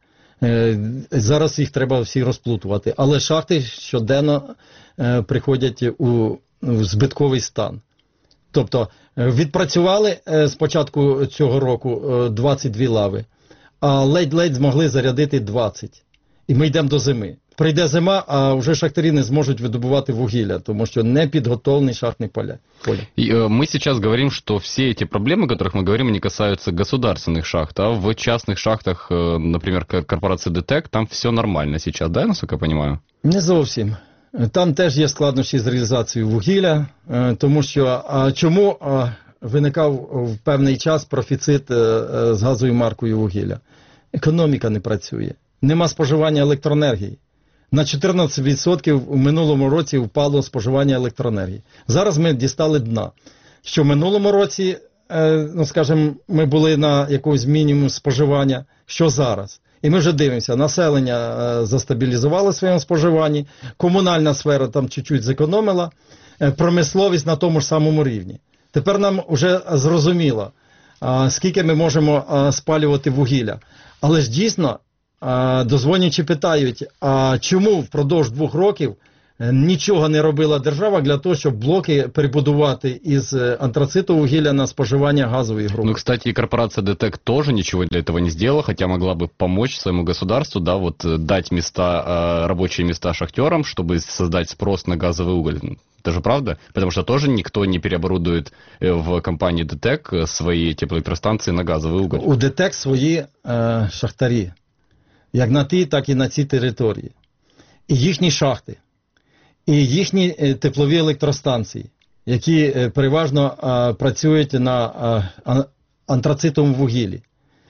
[SPEAKER 9] Зараз їх треба всі розплутувати. Але шахти щоденно приходять у збитковий стан. Тобто відпрацювали з початку цього року 22 лави, а ледь-ледь змогли зарядити 20. І ми йдемо до зими. Прийде зима, а вже шахтарі не зможуть видобувати вугілля, тому що не підготовлений шахтний поля.
[SPEAKER 2] И, мы сейчас говорим, что все эти проблемы, о которых мы говорим, они касаются государственных шахт, а в частных шахтах, например, корпорации ДТЭК, там все нормально сейчас, да, насколько я понимаю?
[SPEAKER 9] Не зовсім. Там теж є складнощі з реалізацією вугілля, тому що чому виникав в певний час профіцит з газовою маркою вугілля? Економіка не працює, нема споживання електроенергії. На 14% в минулому році впало споживання електроенергії. Зараз ми дістали дна. Що в минулому році, ну скажімо, ми були на якомусь мінімум споживання, що зараз. І ми вже дивимося, населення застабілізувало в своєму споживанні, комунальна сфера там чуть-чуть зекономила, промисловість на тому ж самому рівні. Тепер нам вже зрозуміло, скільки ми можемо спалювати вугілля. Але ж дійсно, дозвонюючи питають, а чому впродовж 2 років нічого не робила держава для того, щоб блоки перебудувати із антрациту вугілля на споживання газової групи.
[SPEAKER 2] Ну, кстати, корпорация ДТЭК тоже ничего для этого не сделала, хотя могла бы помочь своему государству, да, вот дать места, рабочие места шахтерам, чтобы создать спрос на газовый уголь. Это же правда? Потому что тоже никто не переоборудует в компании ДТЭК свои теплоэлектростанции на газовый уголь.
[SPEAKER 9] У ДТЕК свої шахтарі, як на тій, так і на цій території. І їхні шахти. І їхні теплові електростанції, які переважно працюють на антрацитовому вугіллі.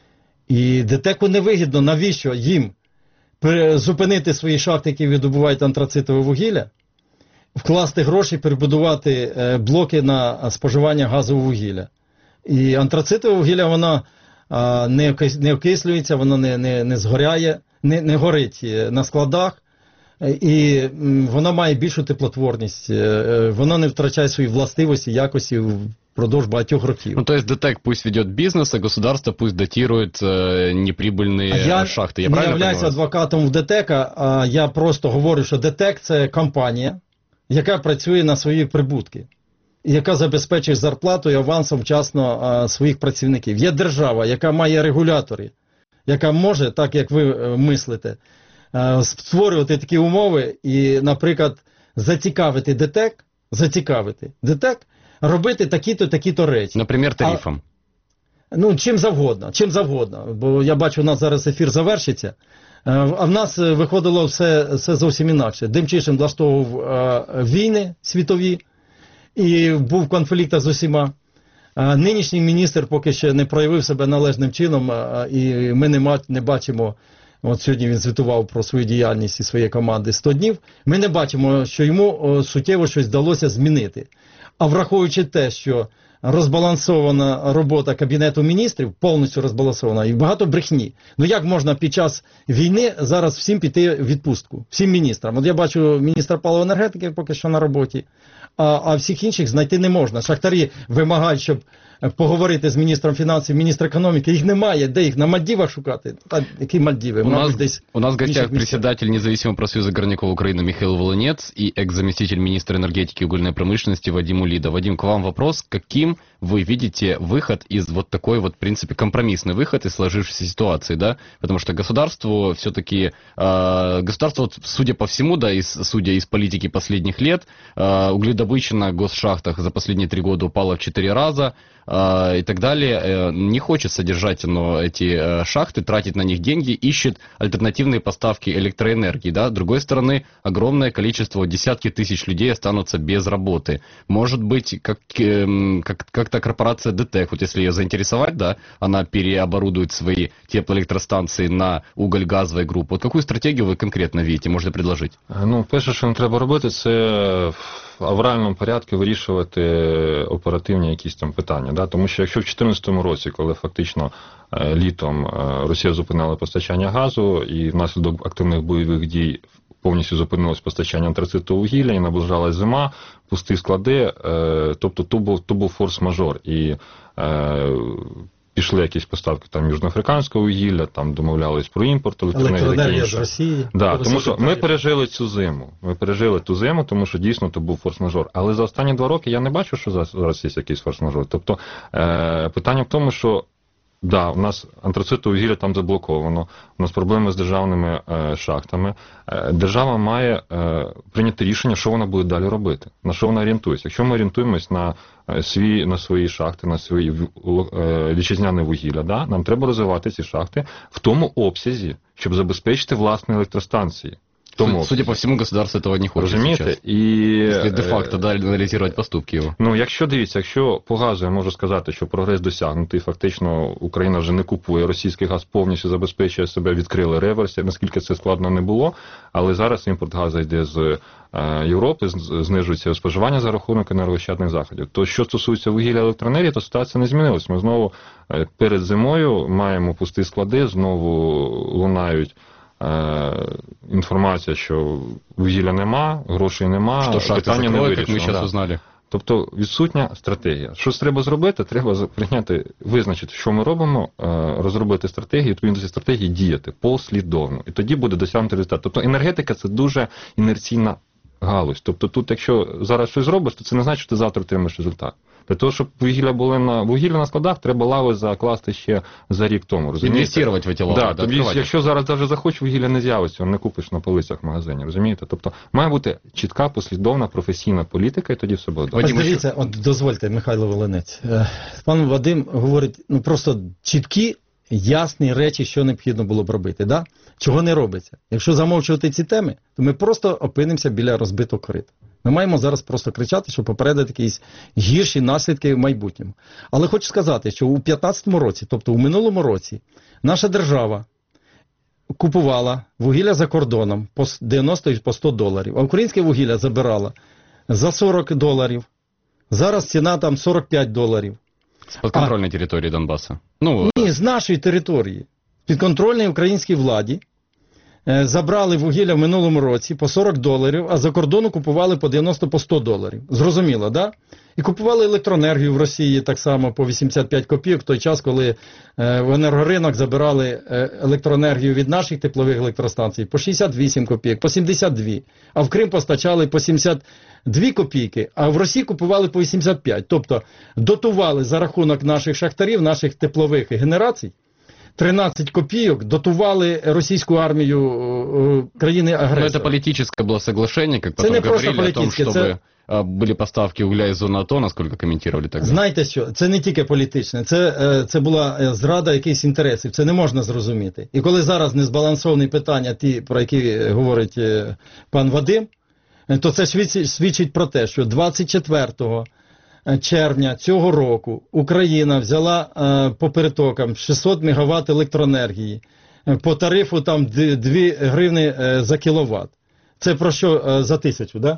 [SPEAKER 9] І ДТЕКу невигідно, навіщо їм зупинити свої шахти, які видобувають антрацитове вугілля, вкласти гроші, перебудувати блоки на споживання газового вугілля. І антрацитове вугілля, воно не окислюється, воно не згоряє, не горить на складах. І воно має більшу теплотворність, воно не втрачає свої властивості, якості впродовж багатьох років.
[SPEAKER 2] Ну, то есть ДТЭК пусть ведет бизнес, а государство пусть датирует неприбыльные шахти.
[SPEAKER 9] Я не являюся адвокатом в ДТЕКа, а я просто говорю, що ДТЕК – це компанія, яка працює на свої прибутки, і яка забезпечує зарплату і авансом вчасно своїх працівників. Є держава, яка має регулятори, яка може, так як ви мислите, створювати такі умови і, наприклад, зацікавити ДТЕК робити такі-то речі.
[SPEAKER 2] Наприклад, тарифом.
[SPEAKER 9] Ну, чим завгодно, бо я бачу, у нас зараз ефір завершиться, а в нас виходило все зовсім інакше. Демчишин влаштовував війни світові і був в конфліктах з усіма. Нинішній міністр поки ще не проявив себе належним чином, і ми не бачимо. От сьогодні він звітував про свою діяльність і своєї команди 100 днів. Ми не бачимо, що йому суттєво щось вдалося змінити. А враховуючи те, що розбалансована робота Кабінету міністрів, повністю розбалансована, і багато брехні. Ну як можна під час війни зараз всім піти в відпустку? Всім міністрам. От я бачу міністра паливо-енергетики поки що на роботі, а всіх інших знайти не можна. Шахтарі вимагають, щоб поговорити з міністром фінансів, міністр економіки. Їх немає. Де їх? На Мальдівах шукати? Та які Мальдіви?
[SPEAKER 2] У нас в гостях председатель независимого профсоюза горняков Украины Михаил Волынец и экс-заместитель министра энергетики и угольной промышленности Вадим Улида. Вадим, к вам вопрос. Каким вы видите выход из вот такой вот, в принципе, компромиссный выход из сложившейся ситуации, да? Потому что государству все-таки, судя по всему, да, судя из политики последних лет, угледобыча на госшахтах за последние 3 года упала в 4 раза, и так далее. Не хочет содержать эти шахты, тратить на них деньги, ищет альтернативные поставки электроэнергии. Да? С другой стороны, огромное количество, десятки тысяч людей останутся без работы. Может быть, как-то корпорация ДТЭК, вот если ее заинтересовать, да, она переоборудует свои теплоэлектростанции на уголь-газовой группы. Вот какую стратегию вы конкретно видите, можете предложить?
[SPEAKER 22] Ну, перше, що нам треба робити, це в авральному порядку вирішувати оперативні якісь там питання. Да? Тому що якщо в 2014 році, коли фактично літом Росія зупинила постачання газу і внаслідок активних бойових дій повністю зупинилось постачання антрацитового вугілля і наближалась зима, пусті склади, тобто то був форс-мажор. І пішли якісь поставки там южноафриканського вугілля, там домовлялись про імпорт
[SPEAKER 9] електроенергія з Росії.
[SPEAKER 22] Да, тому що ми пережили цю зиму. Ми пережили ту зиму, тому що дійсно то був форс-мажор. Але за останні 2 роки я не бачу, що зараз є якийсь форс-мажор. Тобто питання в тому, що да, у нас антрацитове вугілля там заблоковано, у нас проблеми з державними шахтами. Держава має прийняти рішення, що вона буде далі робити, на що вона орієнтується. Якщо ми орієнтуємось на свої шахти, на свої вітчизняне вугілля, да, нам треба розвивати ці шахти в тому обсязі, щоб забезпечити власні електростанції.
[SPEAKER 2] Судя по всему, государство этого не хочет.
[SPEAKER 22] Розумієте?
[SPEAKER 2] Сейчас.
[SPEAKER 22] І
[SPEAKER 2] Если де-факто аналізувати поступки його.
[SPEAKER 22] Ну, якщо по газу я можу сказати, що прогрес досягнутий, фактично Україна вже не купує російський газ, повністю забезпечує себе, відкрили реверси, наскільки це складно не було, але зараз імпорт газу йде з Європи, знижується споживання за рахунок енергоощадних заходів. То що стосується вугілля електроенергії, то ситуація не змінилась. Ми знову перед зимою маємо пусті склади, знову лунають інформація, що вугілля нема, грошей нема, питання не вирішено.
[SPEAKER 2] Як ми зараз узнали.
[SPEAKER 22] Тобто відсутня стратегія. Що треба зробити? Треба визначити, що ми робимо, розробити стратегію, відповідно до стратегії діяти послідовно. І тоді буде досягнути результат. Тобто енергетика – це дуже інерційна галузь. Тобто тут, якщо зараз щось зробиш, то це не значить, що ти завтра отримаєш результат. Для того, щоб вугілля на складах, треба лави закласти ще за рік тому.
[SPEAKER 2] Інвестувати в ці лави.
[SPEAKER 22] Да, тобі, якщо зараз навіть захочеш, вугілля не з'явиться, не купиш на полицях в магазині, розумієте? Тобто має бути чітка, послідовна, професійна політика, і тоді все буде.
[SPEAKER 9] Ось дивіться, дозвольте, Михайло Волинець. Пан Вадим говорить, просто чіткі, ясні речі, що необхідно було б робити. Да? Чого не робиться? Якщо замовчувати ці теми, то ми просто опинимося біля розбитого корита. Ми маємо зараз просто кричати, щоб попередити якісь гірші наслідки в майбутньому. Але хочу сказати, що у 2015 році, тобто у минулому році, наша держава купувала вугілля за кордоном по 90 і по 100 доларів, а українське вугілля забирала за 40 доларів. Зараз ціна там 45 доларів.
[SPEAKER 2] З підконтрольної території Донбасу?
[SPEAKER 9] Ні, з нашої території. Підконтрольній українській владі. Забрали вугілля в минулому році по 40 доларів, а за кордону купували по 90, по 100 доларів. Зрозуміло, да? І купували електроенергію в Росії так само по 85 копійок в той час, коли в енергоринок забирали електроенергію від наших теплових електростанцій по 68 копійок, по 72. А в Крим постачали по 72 копійки, а в Росії купували по 85. Тобто дотували за рахунок наших шахтарів, наших теплових генерацій, 13 копійок дотували російську армію країни-агресора.
[SPEAKER 2] Это политическое было соглашение, как потом говорили о том, чтобы были поставки угля из зоны АТО, насколько комментировали тогда.
[SPEAKER 9] Знаєте що, це не тільки політичне, це була зрада якихось інтересів, це не можна зрозуміти. І коли зараз незбалансовані питання, ті, про які говорить пан Вадим, то це свідчить про те, що 24 червня цього року Україна взяла по перетокам 600 МВт електроенергії по тарифу там 2 гривні за кіловат. Це про що за 1000, да?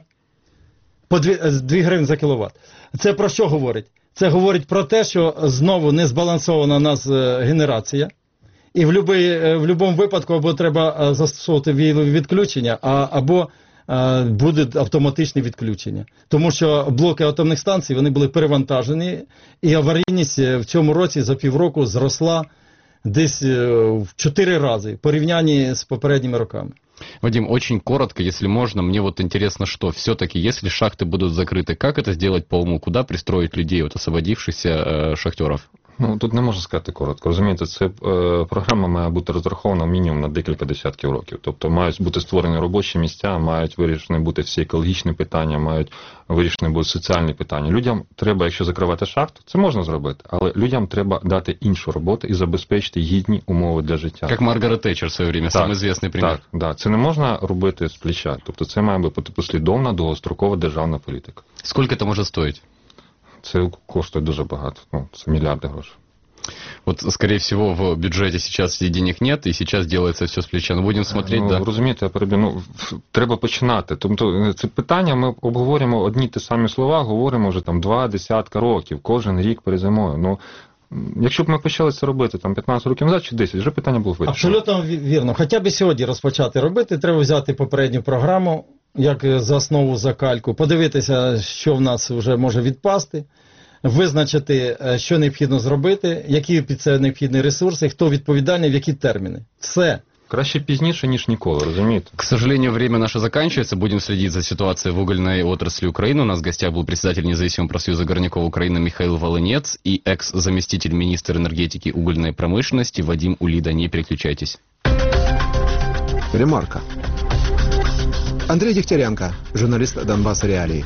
[SPEAKER 9] По 2 гривні за кіловат. Це про що говорить? Це говорить про те, що знову не збалансована у нас генерація. І в будь-якому випадку або треба застосовувати відключення, або буде автоматичне відключення. Тому що блоки атомних станцій, вони були перевантажені, і аварійність в цьому році за півроку зросла десь в 4 рази в порівнянні з попередніми роками.
[SPEAKER 2] Вадим, очень коротко, если можно, мне вот интересно, что все-таки, если шахты будут закрыты, как это сделать по уму? Куда пристроить людей, вот освободившихся шахтеров?
[SPEAKER 22] Тут не можу сказати коротко. Розумієте, це програма має бути розрахована мінімум на декілька десятків років. Тобто мають бути створені робочі місця, мають вирішені бути всі екологічні питання, мають вирішені бути соціальні питання. Людям треба, якщо закривати шахту, це можна зробити, але людям треба дати іншу роботу і забезпечити гідні умови для життя.
[SPEAKER 2] Як Маргарет Тетчер в своє время, самий відомий приклад.
[SPEAKER 22] Так. Це не можна робити з плеча. Тобто це має бути послідовна, довгострокова державна політика.
[SPEAKER 2] Скільки це може стоїти?
[SPEAKER 22] Це коштує дуже багато. Це мільярди грошей.
[SPEAKER 2] Вот, скорее всего, в бюджете сейчас денег нет, и сейчас делается все с плеча. Ну, будемо смотреть, да.
[SPEAKER 22] Розумієте, треба починати. Тобто це питання ми обговорюємо одні ті самі слова, говоримо вже там 20 років, кожен рік перед зимою. Ну, якщо б ми почали це робити там 15 років назад чи 10, вже питання було вирішено.
[SPEAKER 9] Абсолютно вірно. Хоча б сьогодні розпочати робити, треба взяти попередню програму, як за основу, за кальку, подивитися, що в нас вже може відпасти, визначити, що необхідно зробити, які під це необхідні ресурси, хто відповідальний, в які терміни. Все.
[SPEAKER 22] Краще пізніше, ніж ніколи, розумієте?
[SPEAKER 2] К сожалению, время наше заканчивается. Будем следить за ситуацией в угольной отрасли Украины. У нас в гостях был председатель независимого профсоюза горняков Украины Михаил Волынец и экс-заместитель министра энергетики и угольной промышленности Вадим Улида. Не переключайтесь.
[SPEAKER 10] Ремарка. Андрей Дегтяренко, журналист «Донбасс Реалии».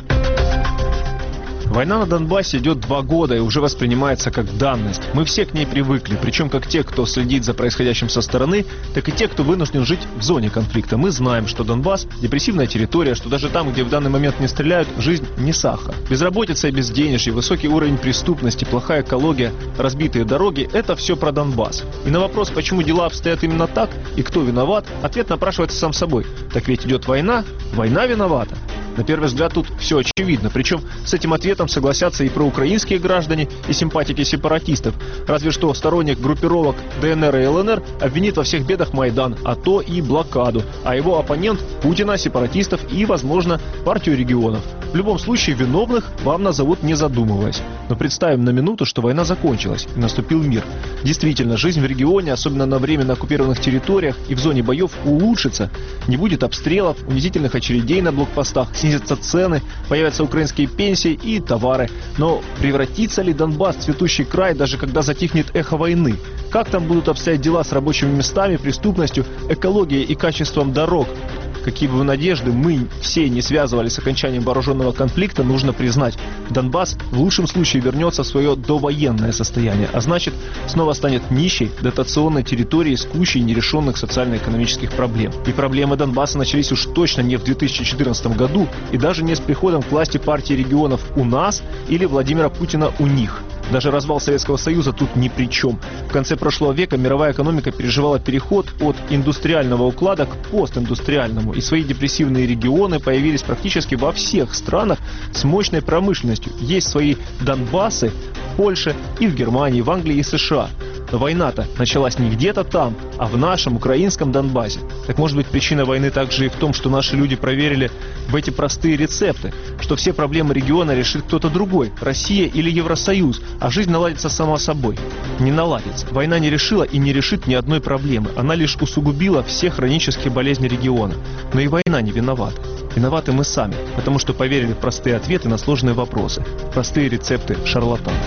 [SPEAKER 4] Война на Донбассе идет 2 года и уже воспринимается как данность. Мы все к ней привыкли, причем как те, кто следит за происходящим со стороны, так и те, кто вынужден жить в зоне конфликта. Мы знаем, что Донбасс – депрессивная территория, что даже там, где в данный момент не стреляют, жизнь не сахар. Безработица и безденежье, высокий уровень преступности, плохая экология, разбитые дороги – это все про Донбасс. И на вопрос, почему дела обстоят именно так и кто виноват, ответ напрашивается сам собой. Так ведь идет война, война виновата. На первый взгляд тут все очевидно, причем с этим ответом согласятся и проукраинские граждане, и симпатики сепаратистов. Разве что сторонник группировок ДНР и ЛНР обвинит во всех бедах Майдан, АТО и блокаду, а его оппонент Путина, сепаратистов и, возможно, партию регионов. В любом случае виновных вам назовут не задумываясь. Но представим на минуту, что война закончилась и наступил мир. Действительно, жизнь в регионе, особенно на временно оккупированных территориях и в зоне боев, улучшится. Не будет обстрелов, унизительных очередей на блокпостах, снизятся цены, появятся украинские пенсии и товары. Но превратится ли Донбасс в цветущий край, даже когда затихнет эхо войны? Как там будут обстоять дела с рабочими местами, преступностью, экологией и качеством дорог? Какие бы надежды мы все не связывали с окончанием вооруженного конфликта, нужно признать, Донбасс в лучшем случае вернется в свое довоенное состояние, а значит, снова станет нищей, дотационной территорией с кучей нерешенных социально-экономических проблем. И проблемы Донбасса начались уж точно не в 2014 году, и даже не с приходом к власти партии регионов у нас или Владимира Путина у них. Даже развал Советского Союза тут ни при чем. В конце прошлого века мировая экономика переживала переход от индустриального уклада к постиндустриальному, и свои депрессивные регионы появились практически во всех странах с мощной промышленностью. Есть свои Донбассы в Польше и в Германии, в Англии и США. Но война-то началась не где-то там, а в нашем украинском Донбассе. Так может быть, причина войны также и в том, что наши люди проверили в эти простые рецепты, что все проблемы региона решит кто-то другой, Россия или Евросоюз, а жизнь наладится сама собой. Не наладится. Война не решила и не решит ни одной проблемы. Она лишь усугубила все хронические болезни региона. Но и война не виновата. Виноваты мы сами, потому что поверили в простые ответы на сложные вопросы, простые рецепты шарлатанов.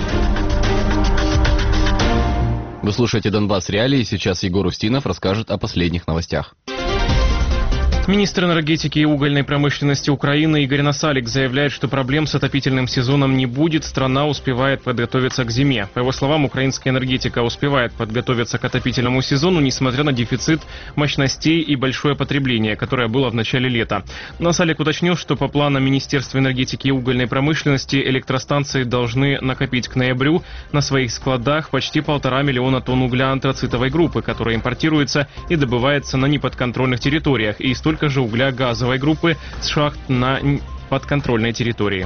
[SPEAKER 2] Вы слушаете «Донбасс Реалии». Сейчас Егор Устинов расскажет о последних новостях.
[SPEAKER 12] Министр энергетики и угольной промышленности Украины Игорь Насалик заявляет, что проблем с отопительным сезоном не будет, страна успевает подготовиться к зиме. По его словам, украинская энергетика успевает подготовиться к отопительному сезону, несмотря на дефицит мощностей и большое потребление, которое было в начале лета. Насалик уточнил, что по планам Министерства энергетики и угольной промышленности электростанции должны накопить к ноябрю на своих складах почти 1,5 миллиона тонн угля антрацитовой группы, которая импортируется и добывается на неподконтрольных территориях, и столько же угля газовой группы с шахт на подконтрольной территории.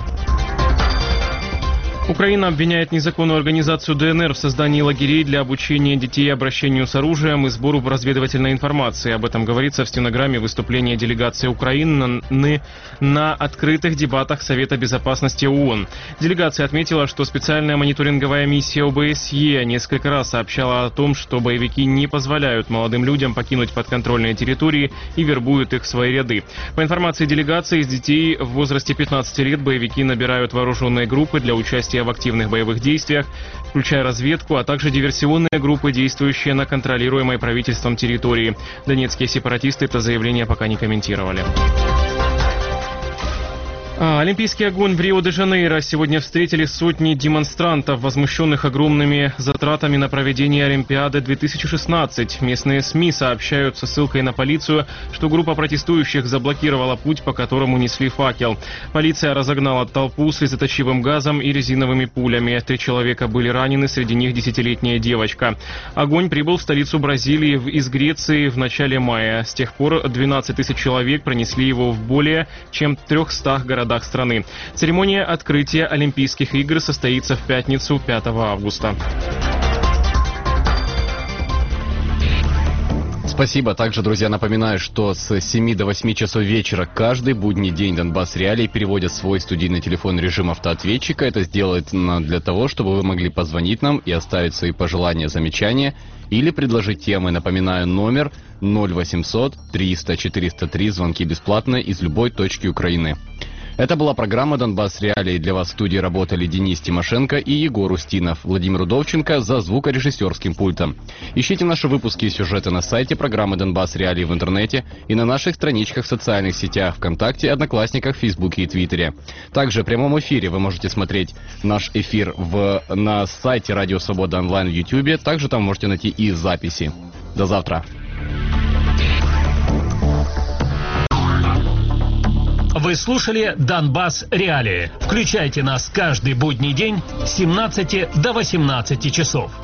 [SPEAKER 12] Украина обвиняет незаконную организацию ДНР в создании лагерей для обучения детей обращению с оружием и сбору разведывательной информации. Об этом говорится в стенограмме выступления делегации Украины на открытых дебатах Совета безопасности ООН. Делегация отметила, что специальная мониторинговая миссия ОБСЕ несколько раз сообщала о том, что боевики не позволяют молодым людям покинуть подконтрольные территории и вербуют их в свои ряды. По информации делегации, из детей в возрасте 15 лет боевики набирают вооруженные группы для участия в активных боевых действиях, включая разведку, а также диверсионные группы, действующие на контролируемой правительством территории. Донецкие сепаратисты это заявление пока не комментировали. Олимпийский огонь в Рио-де-Жанейро сегодня встретили сотни демонстрантов, возмущенных огромными затратами на проведение Олимпиады 2016. Местные СМИ сообщают со ссылкой на полицию, что группа протестующих заблокировала путь, по которому несли факел. Полиция разогнала толпу слезоточивым газом и резиновыми пулями. 3 человека были ранены, среди них 10-летняя девочка. Огонь прибыл в столицу Бразилии из Греции в начале мая. С тех пор 12 тысяч человек пронесли его в более чем 300 городах страны. Церемония открытия Олимпийских игр состоится в пятницу 5 августа.
[SPEAKER 2] Спасибо. Также, друзья, напоминаю, что с 7 до 8 часов вечера каждый будний день Донбасс Реалии переводят свой студийный телефон в режим автоответчика. Это сделает для того, чтобы вы могли позвонить нам и оставить свои пожелания, замечания или предложить темы. Напоминаю, номер 0800 300 403. Звонки бесплатные из любой точки Украины. Это была программа «Донбасс Реалии». Для вас в студии работали Денис Тимошенко и Егор Устинов. Владимир Удовченко за звукорежиссерским пультом. Ищите наши выпуски и сюжеты на сайте программы «Донбасс Реалии» в интернете и на наших страничках в социальных сетях ВКонтакте, Одноклассниках, Фейсбуке и Твиттере. Также в прямом эфире вы можете смотреть наш эфир на сайте Радио Свобода онлайн в Ютьюбе. Также там можете найти и записи. До завтра.
[SPEAKER 6] Вы слушали «Донбасс Реалии». Включайте нас каждый будний день с 17 до 18 часов.